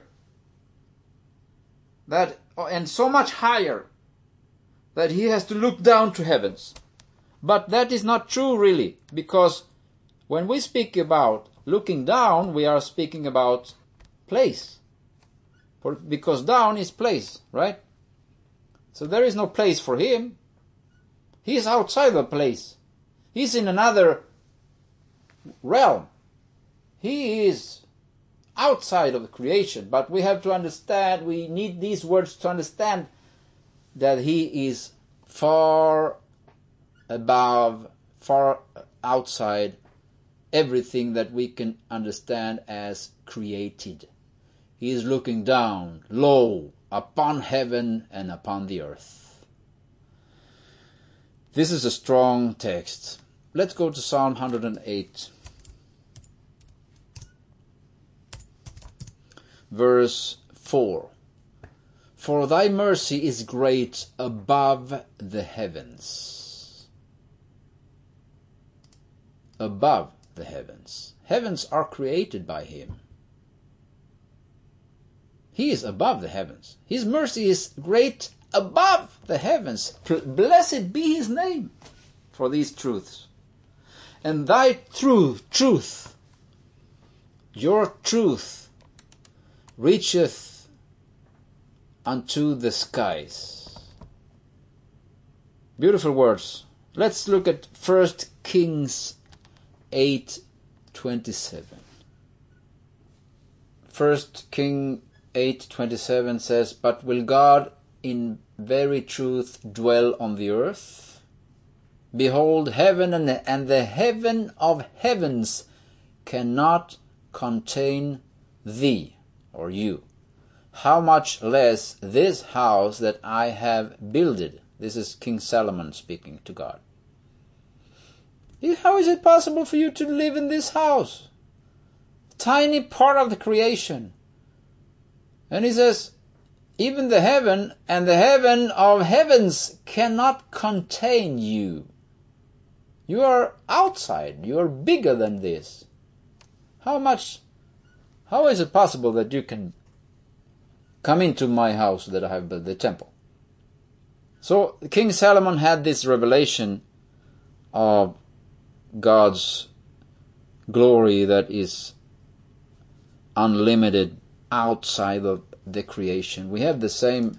and so much higher that he has to look down to heavens. But that is not true really, because when we speak about looking down, we are speaking about place. Because down is place, right? So there is no place for him. He is outside the place. He's in another realm. He is outside of the creation. But we have to understand, we need these words to understand that he is far above, far outside everything that we can understand as created. He is looking down, low, upon heaven and upon the earth. This is a strong text. Let's go to Psalm 108. Verse 4. For thy mercy is great above the heavens. Above the heavens. Heavens are created by him. He is above the heavens. His mercy is great above the heavens. Blessed be his name for these truths. And thy truth, your truth, reacheth unto the skies. Beautiful words. Let's look at 1 Kings 8:27. 1 King 8:27 says, But will God in very truth dwell on the earth? Behold, heaven and the heaven of heavens cannot contain thee, or you. How much less this house that I have builded? This is King Solomon speaking to God. How is it possible for you to live in this house? Tiny part of the creation. And he says, even the heaven and the heaven of heavens cannot contain you. You are outside. You are bigger than this. How is it possible that you can come into my house that I have built, the temple? So King Solomon had this revelation of God's glory that is unlimited outside of the creation. We have the same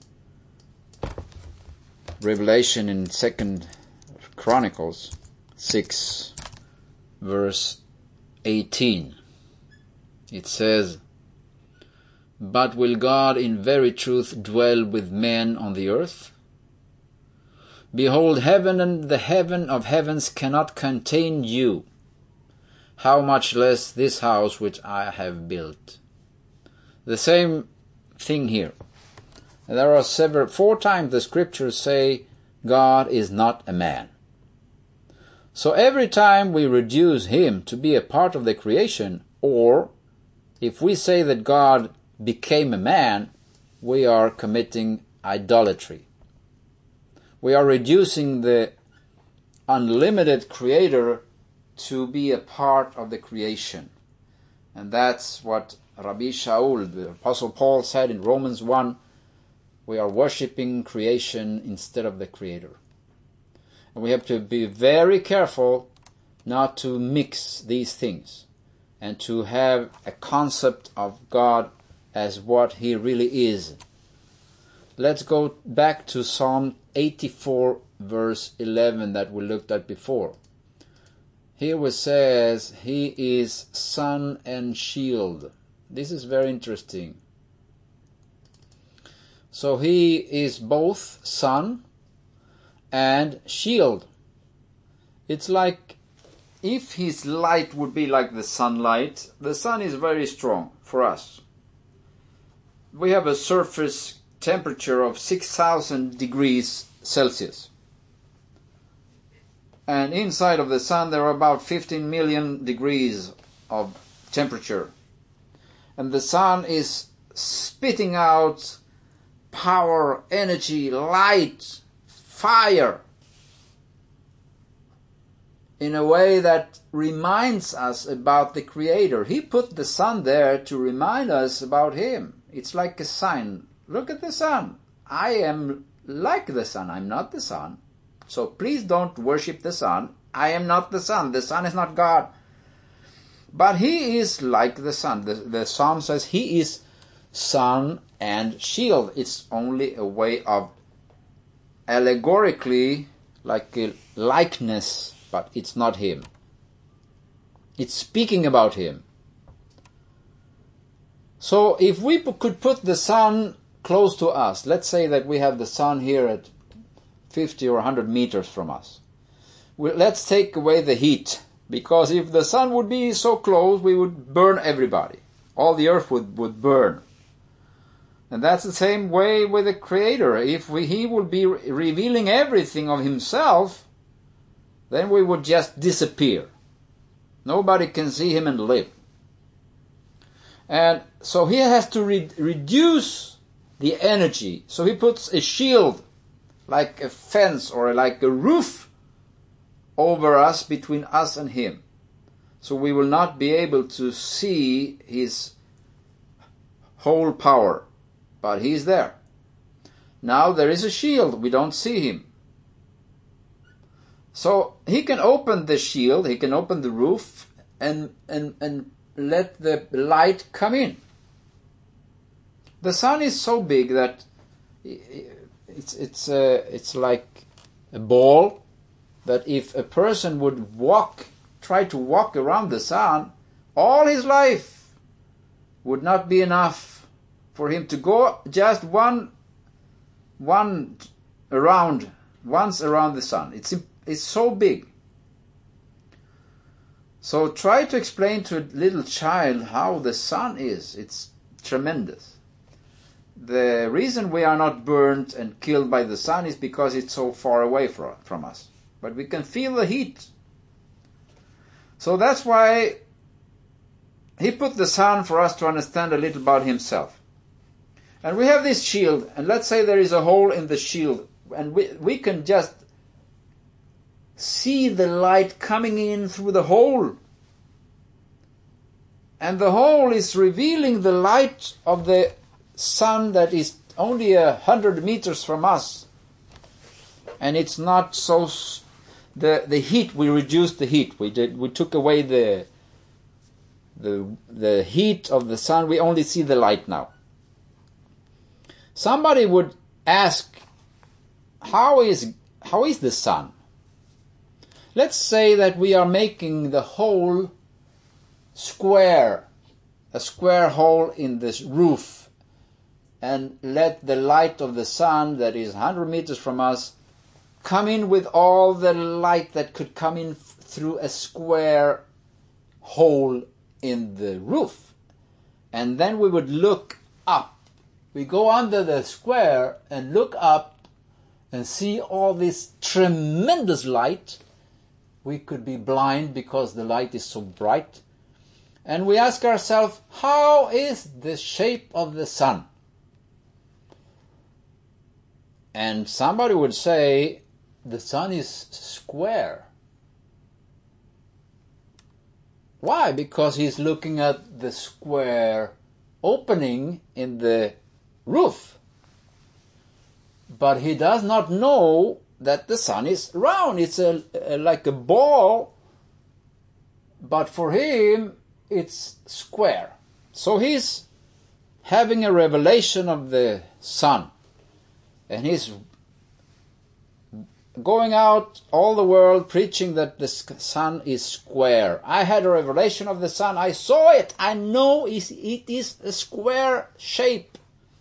revelation in 2 Chronicles 6 verse 18. It says, But will God in very truth dwell with men on the earth? Behold, heaven and the heaven of heavens cannot contain you. How much less this house which I have built. The same thing here. There are 4 times the scriptures say God is not a man. So every time we reduce him to be a part of the creation, or if we say that God became a man, we are committing idolatry. We are reducing the unlimited creator to be a part of the creation. And that's what Rabbi Shaul, the Apostle Paul, said in Romans 1, we are worshipping creation instead of the creator. And we have to be very careful not to mix these things and to have a concept of God as what he really is. Let's go back to Psalm 84 verse 11 that we looked at before. Here it says, he is sun and shield. This is very interesting. So he is both sun and shield. It's like if his light would be like the sunlight. The sun is very strong for us. We have a surface temperature of 6,000 degrees Celsius. And inside of the sun there are about 15 million degrees of temperature. And the sun is spitting out power, energy, light, fire in a way that reminds us about the Creator. He put the sun there to remind us about Him. It's like a sign. Look at the sun. I am like the sun. I'm not the sun. So please don't worship the sun. I am not the sun. The sun is not God. But He is like the sun. The Psalm says He is sun and shield. It's only a way of allegorically, like a likeness, but it's not Him. It's speaking about Him. So if we could put the sun close to us, let's say that we have the sun here at 50 or 100 meters from us. Let's take away the heat, because if the sun would be so close, we would burn everybody. All the earth would burn. And that's the same way with the Creator. If He would be revealing everything of Himself, then we would just disappear. Nobody can see Him and live. And so He has to reduce the energy. So He puts a shield, like a fence or like a roof, over us, between us and Him. So we will not be able to see His whole power. But He's there. Now there is a shield. We don't see Him. So He can open the shield, He can open the roof, and let the light come in. The sun is so big that it's like a ball, that if a person would try to walk around the sun, all his life would not be enough for him to go just once around the sun. It's so big. So try to explain to a little child how the sun is. It's tremendous. The reason we are not burned and killed by the sun is because it's so far away from us. But we can feel the heat. So that's why He put the sun for us to understand a little about Himself. And we have this shield, and let's say there is a hole in the shield, and we can just see the light coming in through the hole. And the hole is revealing the light of the sun that is only 100 meters from us. And it's not so... The heat, we reduced the heat. We took away the heat of the sun. We only see the light now. Somebody would ask, how is the sun? Let's say that we are making the whole square, a square hole in this roof, and let the light of the sun that is 100 meters from us come in with all the light that could come in through a square hole in the roof. And then we would look up. We go under the square and look up and see all this tremendous light. We could be blind because the light is so bright. And we ask ourselves, how is the shape of the sun? And somebody would say, the sun is square. Why? Because he's looking at the square opening in the roof. But he does not know that the sun is round. It's like a ball, but for him it's square. So he's having a revelation of the sun, and he's going out all the world preaching that the sun is square. I had a revelation of the sun. I saw it. I know it is a square shape.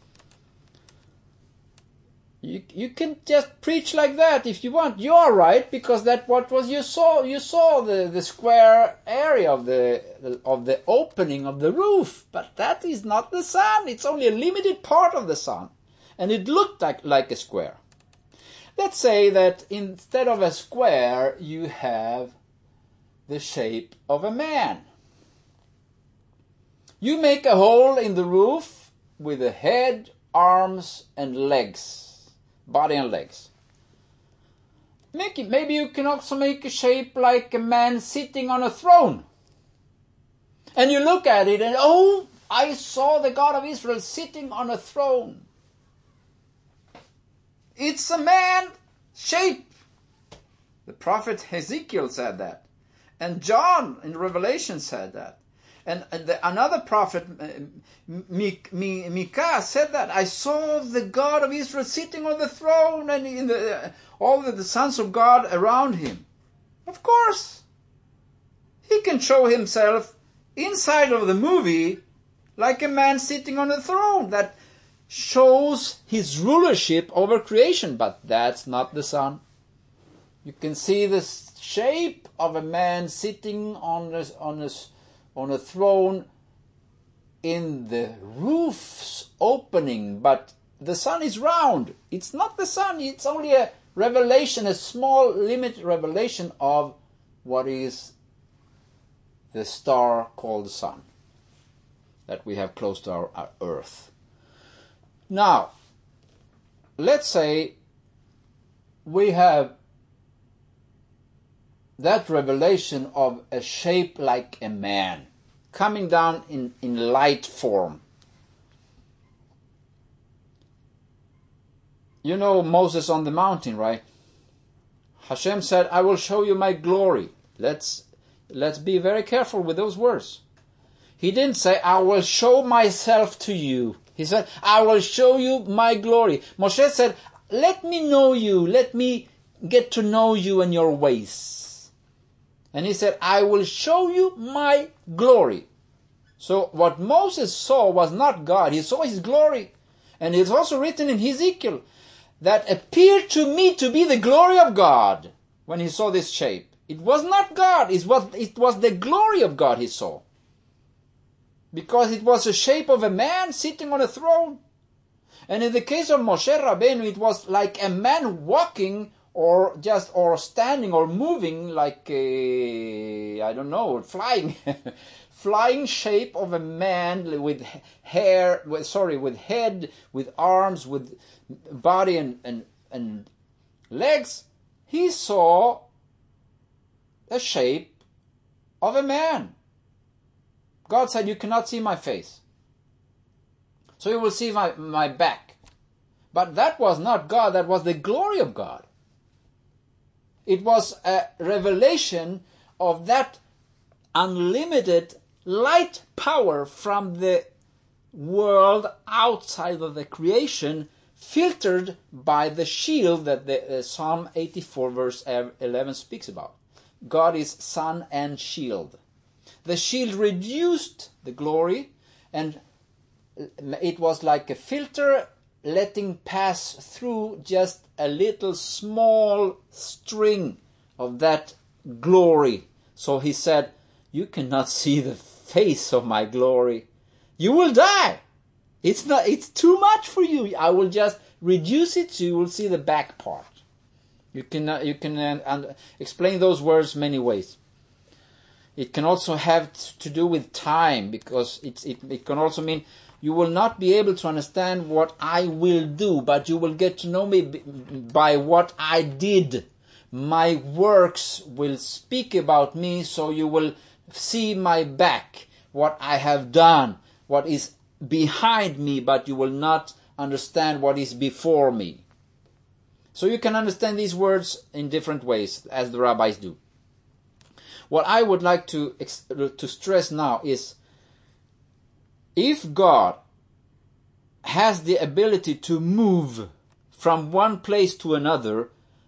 You can just preach like that if you want. You are right, because that what was you saw. You saw the square area of the opening of the roof, but that is not the sun. It's only a limited part of the sun, and it looked like a square. Let's say that instead of a square, you have the shape of a man. You make a hole in the roof with a head, arms, and legs. Body and legs. Maybe you can also make a shape like a man sitting on a throne. And you look at it and, oh, I saw the God of Israel sitting on a throne. It's a man shape. The prophet Ezekiel said that. And John in Revelation said that. And another prophet, Micah, said that. I saw the God of Israel sitting on the throne and all the sons of God around him. Of course, he can show himself inside of the movie like a man sitting on a throne that shows his rulership over creation, but that's not the sun. You can see the shape of a man sitting on a throne in the roof's opening, but the sun is round. It's not the sun, it's only a revelation, a small limited revelation of what is the star called the sun that we have close to our earth. Now, let's say we have that revelation of a shape like a man coming down in light form. You know Moses on the mountain, right? Hashem said, I will show you my glory. Let's be very careful with those words. He didn't say, I will show myself to you. He said, I will show you my glory. Moshe said, let me know you. Let me get to know you and your ways. And he said, I will show you my glory. So what Moses saw was not God. He saw his glory. And it's also written in Ezekiel that appeared to me to be the glory of God when he saw this shape. It was not God. It was the glory of God he saw. Because it was a shape of a man sitting on a throne. And in the case of Moshe Rabbeinu, it was like a man walking or standing or moving like flying. Flying shape of a man with head, with arms, with body and legs. He saw a shape of a man. God said, you cannot see my face. So you will see my back. But that was not God, that was the glory of God. It was a revelation of that unlimited light power from the world outside of the creation, filtered by the shield that the Psalm 84 verse 11 speaks about. God is sun and shield. The shield reduced the glory, and it was like a filter letting pass through just a little small string of that glory. So he said, you cannot see the face of my glory. You will die. It's too much for you. I will just reduce it so you will see the back part. You can explain those words many ways. It can also have to do with time, because it can also mean you will not be able to understand what I will do, but you will get to know me by what I did. My works will speak about me, so you will see my back, what I have done, what is behind me, but you will not understand what is before me. So you can understand these words in different ways, as the rabbis do. What I would like to stress now is, if God has the ability to move from one place to another,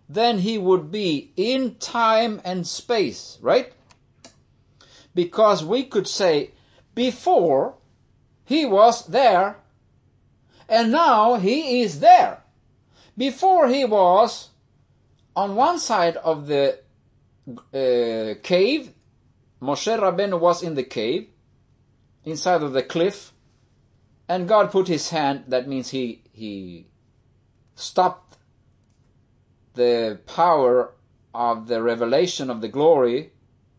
then he would be in time and space, right? Because we could say, before he was there, and now he is there. Before he was on one side of the cave, Moshe Rabbeinu was in the cave, inside of the cliff, and God put his hand, that means he stopped the power of the revelation of the glory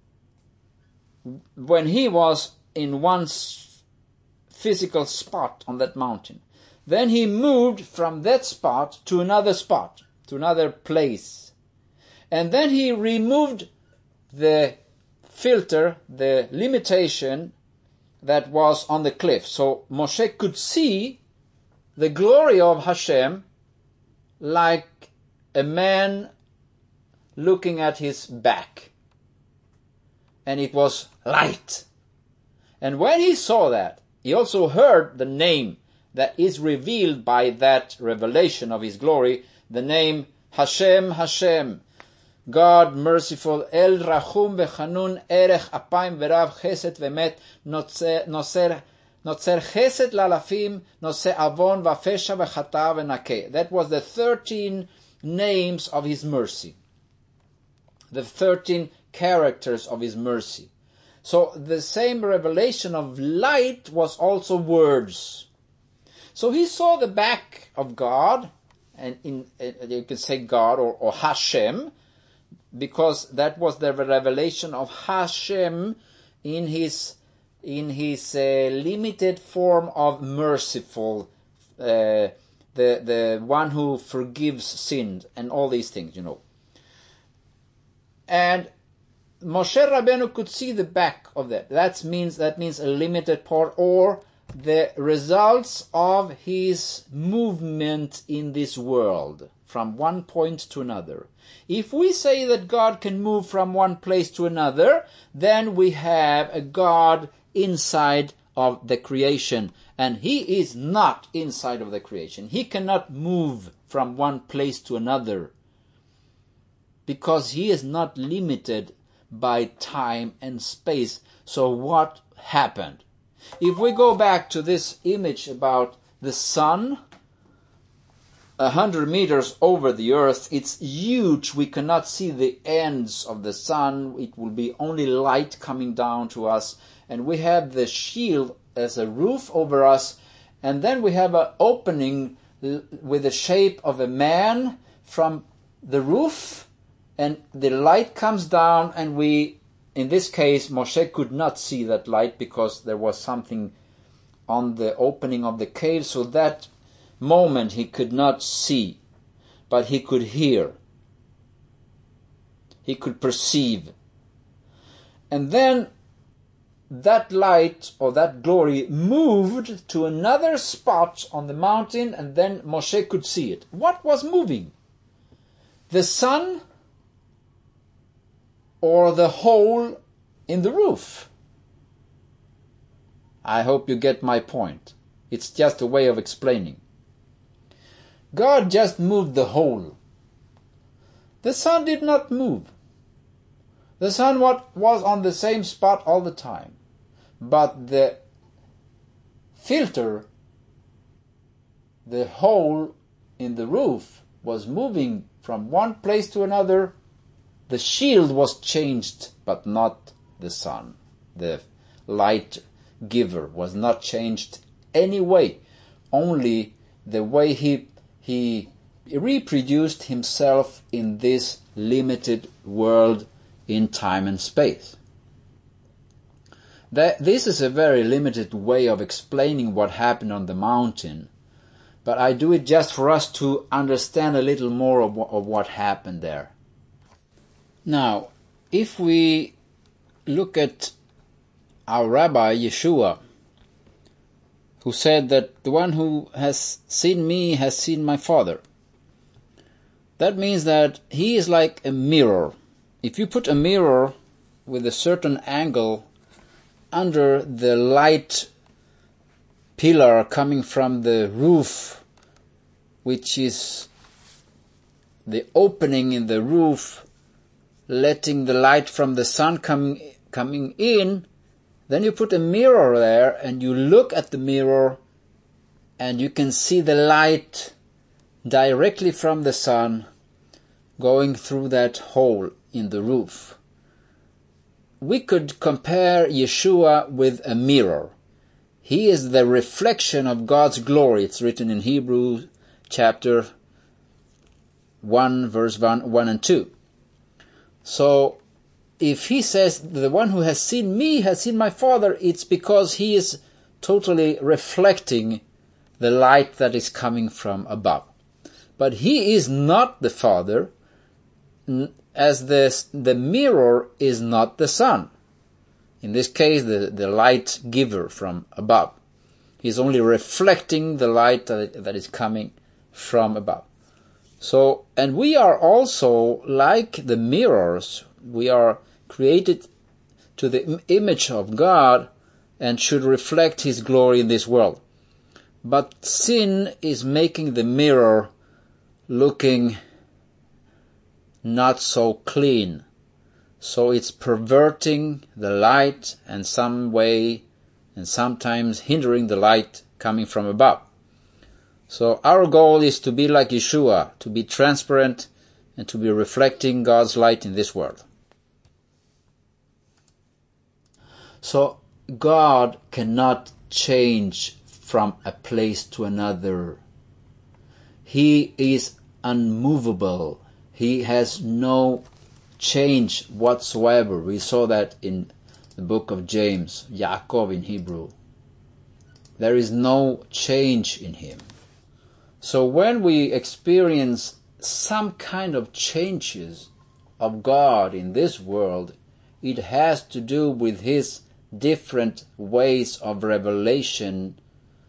when he was in one physical spot on that mountain. Then he moved from that spot, to another place. And then he removed the filter, the limitation that was on the cliff. So Moshe could see the glory of Hashem like a man looking at his back. And it was light. And when he saw that, he also heard the name that is revealed by that revelation of his glory, the name Hashem, Hashem, God merciful, El Rachum Vechanun, Erech Apayim Verav Chesed Vemet, Noser Chesed Lalafim, Noser Avon Vafesha Vechata Venakeh. That was the 13 names of his mercy, the 13 characters of his mercy. So the same revelation of light was also words. So he saw the back of God, and you could say God or Hashem, because that was the revelation of Hashem in his limited form of merciful, the one who forgives sin and all these things, you know. And Moshe Rabbeinu could see the back of that. That means a limited part, or the results of his movement in this world from one point to another. If we say that God can move from one place to another, then we have a God inside of the creation, and he is not inside of the creation. He cannot move from one place to another because he is not limited by time and space. So what happened? If we go back to this image about the sun, 100 meters over the earth, it's huge. We cannot see the ends of the sun. It will be only light coming down to us. And we have the shield as a roof over us. And then we have an opening with the shape of a man from the roof. And the light comes down, and we, in this case, Moshe could not see that light because there was something on the opening of the cave. So that moment he could not see, but he could hear. He could perceive. And then that light or that glory moved to another spot on the mountain, and then Moshe could see it. What was moving? The sun or the hole in the roof? I hope you get my point. It's just a way of explaining. God just moved the hole. The sun did not move. The sun was on the same spot all the time. But the filter, the hole in the roof, was moving from one place to another. The shield was changed, but not the sun. The light giver was not changed any way. Only the way he reproduced himself in this limited world in time and space. This is a very limited way of explaining what happened on the mountain, but I do it just for us to understand a little more of what happened there. Now, if we look at our Rabbi Yeshua, who said that the one who has seen me has seen my Father, that means that he is like a mirror. If you put a mirror with a certain angle under the light pillar coming from the roof, which is the opening in the roof, letting the light from the sun coming in, then you put a mirror there and you look at the mirror and you can see the light directly from the sun going through that hole in the roof. We could compare Yeshua with a mirror. He is the reflection of God's glory. It's written in Hebrews chapter 1, verse 1 and 2. So, if he says, the one who has seen me has seen my Father, it's because he is totally reflecting the light that is coming from above. But he is not the Father, as the mirror is not the sun. In this case, the light giver from above. He's only reflecting the light that is coming from above. So, and we are also like the mirrors. We are created to the image of God and should reflect His glory in this world. But sin is making the mirror looking not so clean. So it's perverting the light and some way and sometimes hindering the light coming from above. So our goal is to be like Yeshua, to be transparent and to be reflecting God's light in this world. So God cannot change from a place to another. He is unmovable. He has no change whatsoever. We saw that in the book of James, Yaakov in Hebrew. There is no change in him. So when we experience some kind of changes of God in this world, it has to do with His different ways of revelation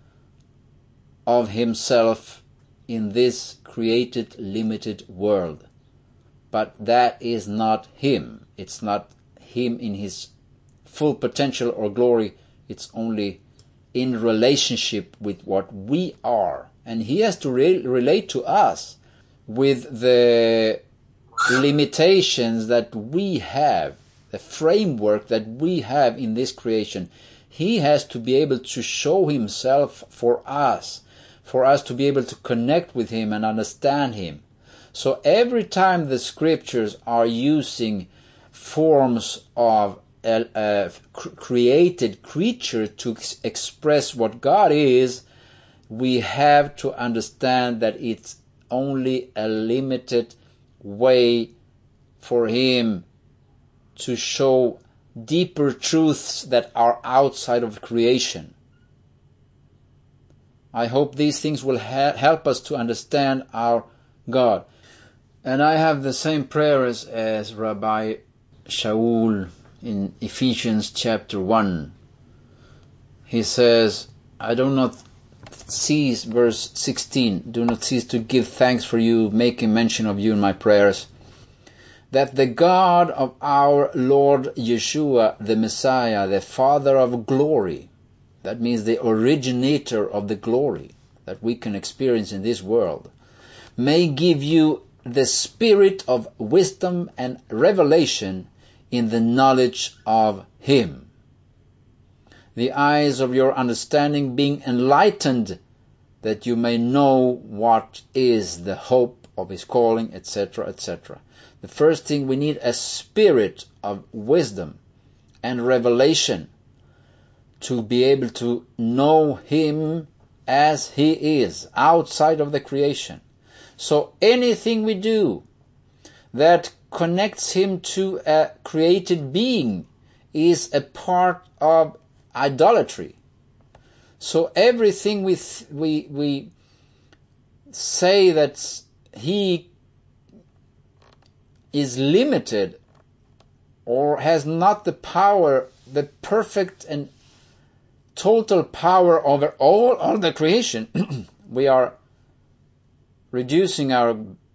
of Himself in this created, limited world. But that is not Him. It's not Him in His full potential or glory. It's only in relationship with what we are. And He has to relate to us with the limitations that we have, the framework that we have in this creation. He has to be able to show Himself for us to be able to connect with Him and understand Him. So every time the scriptures are using forms of a created creature to express what God is, we have to understand that it's only a limited way for Him to show deeper truths that are outside of creation. I hope these things will help us to understand our God. And I have the same prayer as Rabbi Shaul in Ephesians chapter 1. He says, I do not cease, verse 16, do not cease to give thanks for you, making mention of you in my prayers, that the God of our Lord Yeshua, the Messiah, the Father of glory, that means the originator of the glory that we can experience in this world, may give you the spirit of wisdom and revelation in the knowledge of Him, the eyes of your understanding being enlightened, that you may know what is the hope of His calling, etc., etc. The first thing, we need a spirit of wisdom and revelation to be able to know Him as He is, outside of the creation. So anything we do that connects Him to a created being is a part of idolatry. So everything we say that He is limited or has not the power, the perfect and total power over all the creation, we are reducing our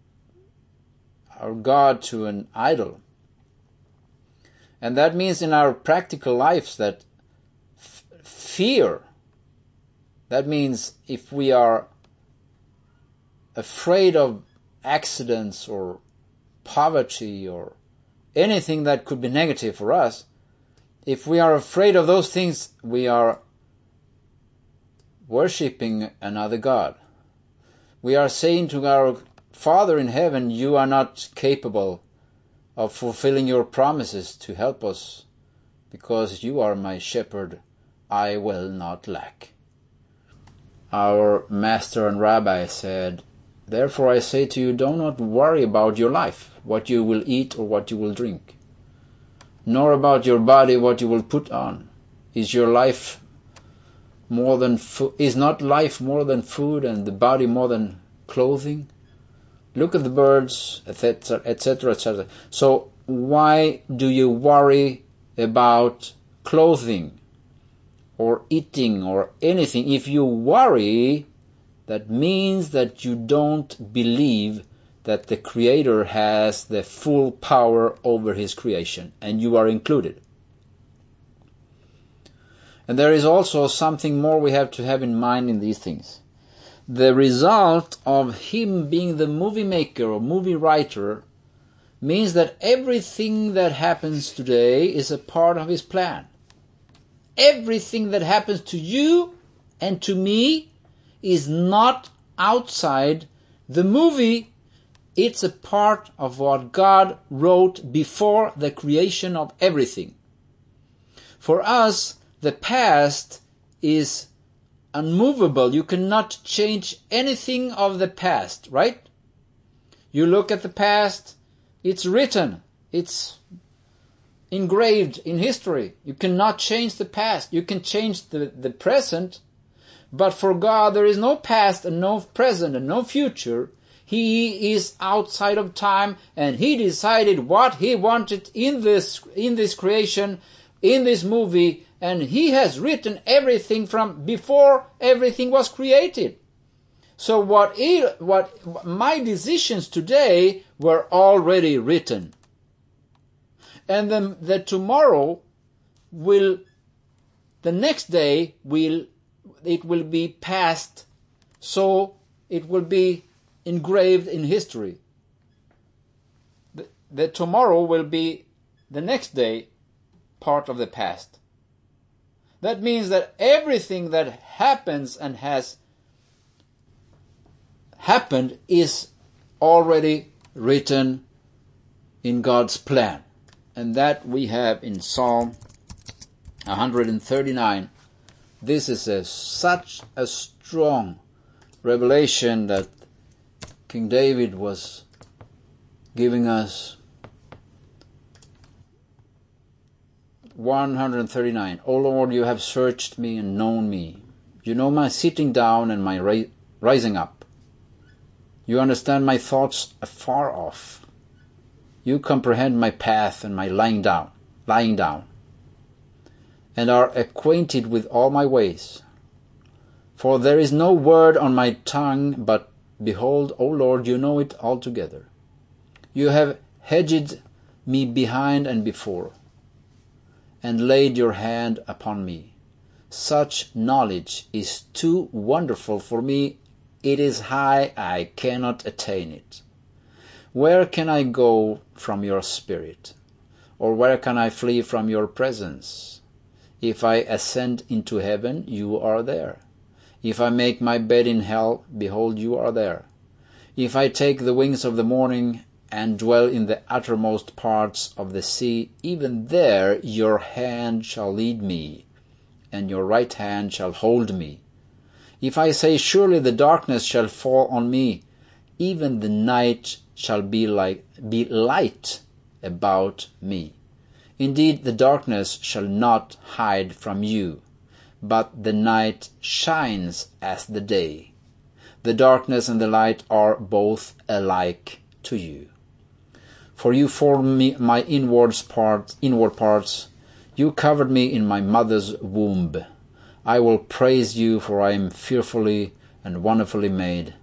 God to an idol. And that means in our practical lives that fear, that means if we are afraid of accidents or poverty or anything that could be negative for us, if we are afraid of those things, we are worshipping another God. We are saying to our Father in heaven, you are not capable of fulfilling your promises to help us, because you are my shepherd, I will not lack. Our master and rabbi said, therefore I say to you, do not worry about your life, what you will eat or what you will drink, nor about your body, what you will put on. Is not life more than food, and the body more than clothing? Look at the birds, etc., etc., etc. So why do you worry about clothing or eating or anything? If you worry, that means that you don't believe that the Creator has the full power over His creation, and you are included. And there is also something more we have to have in mind in these things. The result of Him being the movie maker or movie writer means that everything that happens today is a part of His plan. Everything that happens to you and to me is not outside the movie. It's a part of what God wrote before the creation of everything. For us, the past is unmovable. You cannot change anything of the past, right? You look at the past, it's written, it's engraved in history. You cannot change the past. You can change the present, but for God there is no past and no present and no future. He is outside of time, and He decided what He wanted in this creation, in this movie, and He has written everything from before everything was created. So what my decisions today were already written. And then the tomorrow the next day will be past, so it will be engraved in history. The tomorrow will be the next day part of the past. That means that everything that happens and has happened is already written in God's plan. And that we have in Psalm 139. This is such a strong revelation that King David was giving us. 139. O Lord, you have searched me and known me. You know my sitting down and my rising up. You understand my thoughts afar off. You comprehend my path and my lying down, and are acquainted with all my ways. For there is no word on my tongue, but behold, O Lord, you know it altogether. You have hedged me behind and before, and laid your hand upon me. Such knowledge is too wonderful for me. It is high, I cannot attain it. Where can I go from your spirit? Or where can I flee from your presence? If I ascend into heaven, you are there. If I make my bed in hell, behold, you are there. If I take the wings of the morning and dwell in the uttermost parts of the sea, even there your hand shall lead me, and your right hand shall hold me. If I say, surely the darkness shall fall on me, even the night shall be light about me. Indeed, the darkness shall not hide from you, but the night shines as the day. The darkness and the light are both alike to you. For you formed me, my inward parts. You covered me in my mother's womb. I will praise you, for I am fearfully and wonderfully made.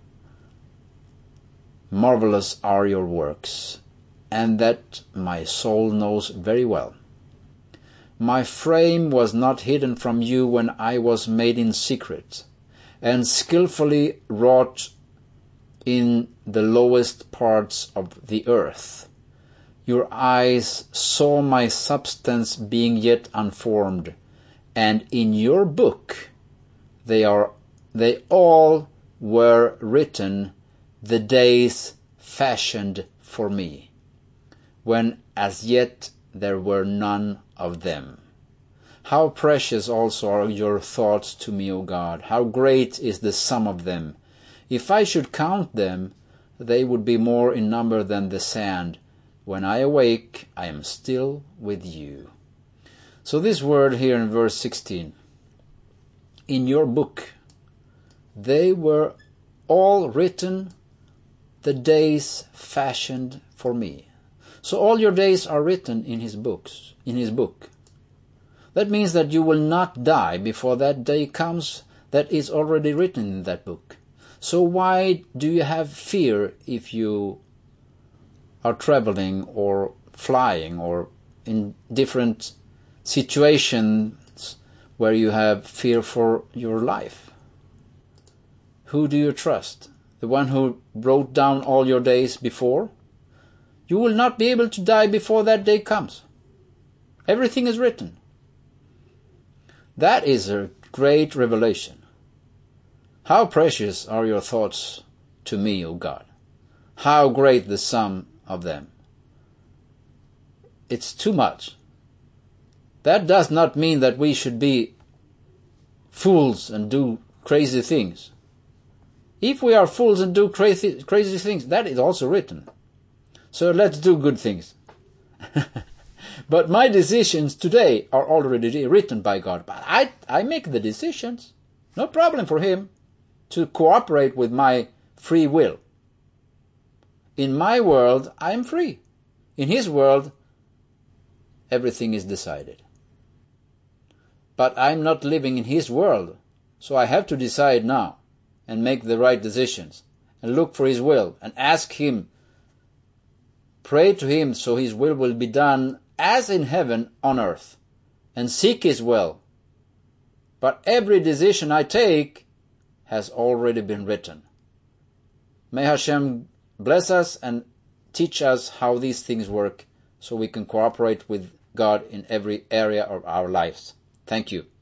Marvelous are your works, and that my soul knows very well. My frame was not hidden from you when I was made in secret, and skillfully wrought in the lowest parts of the earth. Your eyes saw my substance being yet unformed, and in your book they all were written, the days fashioned for me, when as yet there were none of them. How precious also are your thoughts to me, O God! How great is the sum of them! If I should count them, they would be more in number than the sand. When I awake, I am still with you. So this word here in verse 16, in your book, they were all written, the days fashioned for me. So all your days are written in his book. That means that you will not die before that day comes that is already written in that book. So why do you have fear if you are traveling or flying or in different situations where you have fear for your life? Who do you trust? The one who wrote down all your days before? You will not be able to die before that day comes. Everything is written. That is a great revelation. How precious are your thoughts to me, O God! How great the sum of them! It's too much. That does not mean that we should be fools and do crazy things. If we are fools and do crazy things, that is also written. So let's do good things. But my decisions today are already written by God. But I make the decisions. No problem for him to cooperate with my free will. In my world, I am free. In his world, everything is decided. But I'm not living in his world, so I have to decide now and make the right decisions and look for his will and ask him, pray to him so his will be done as in heaven on earth, and seek his will. But every decision I take has already been written. May Hashem bless us and teach us how these things work so we can cooperate with God in every area of our lives. Thank you.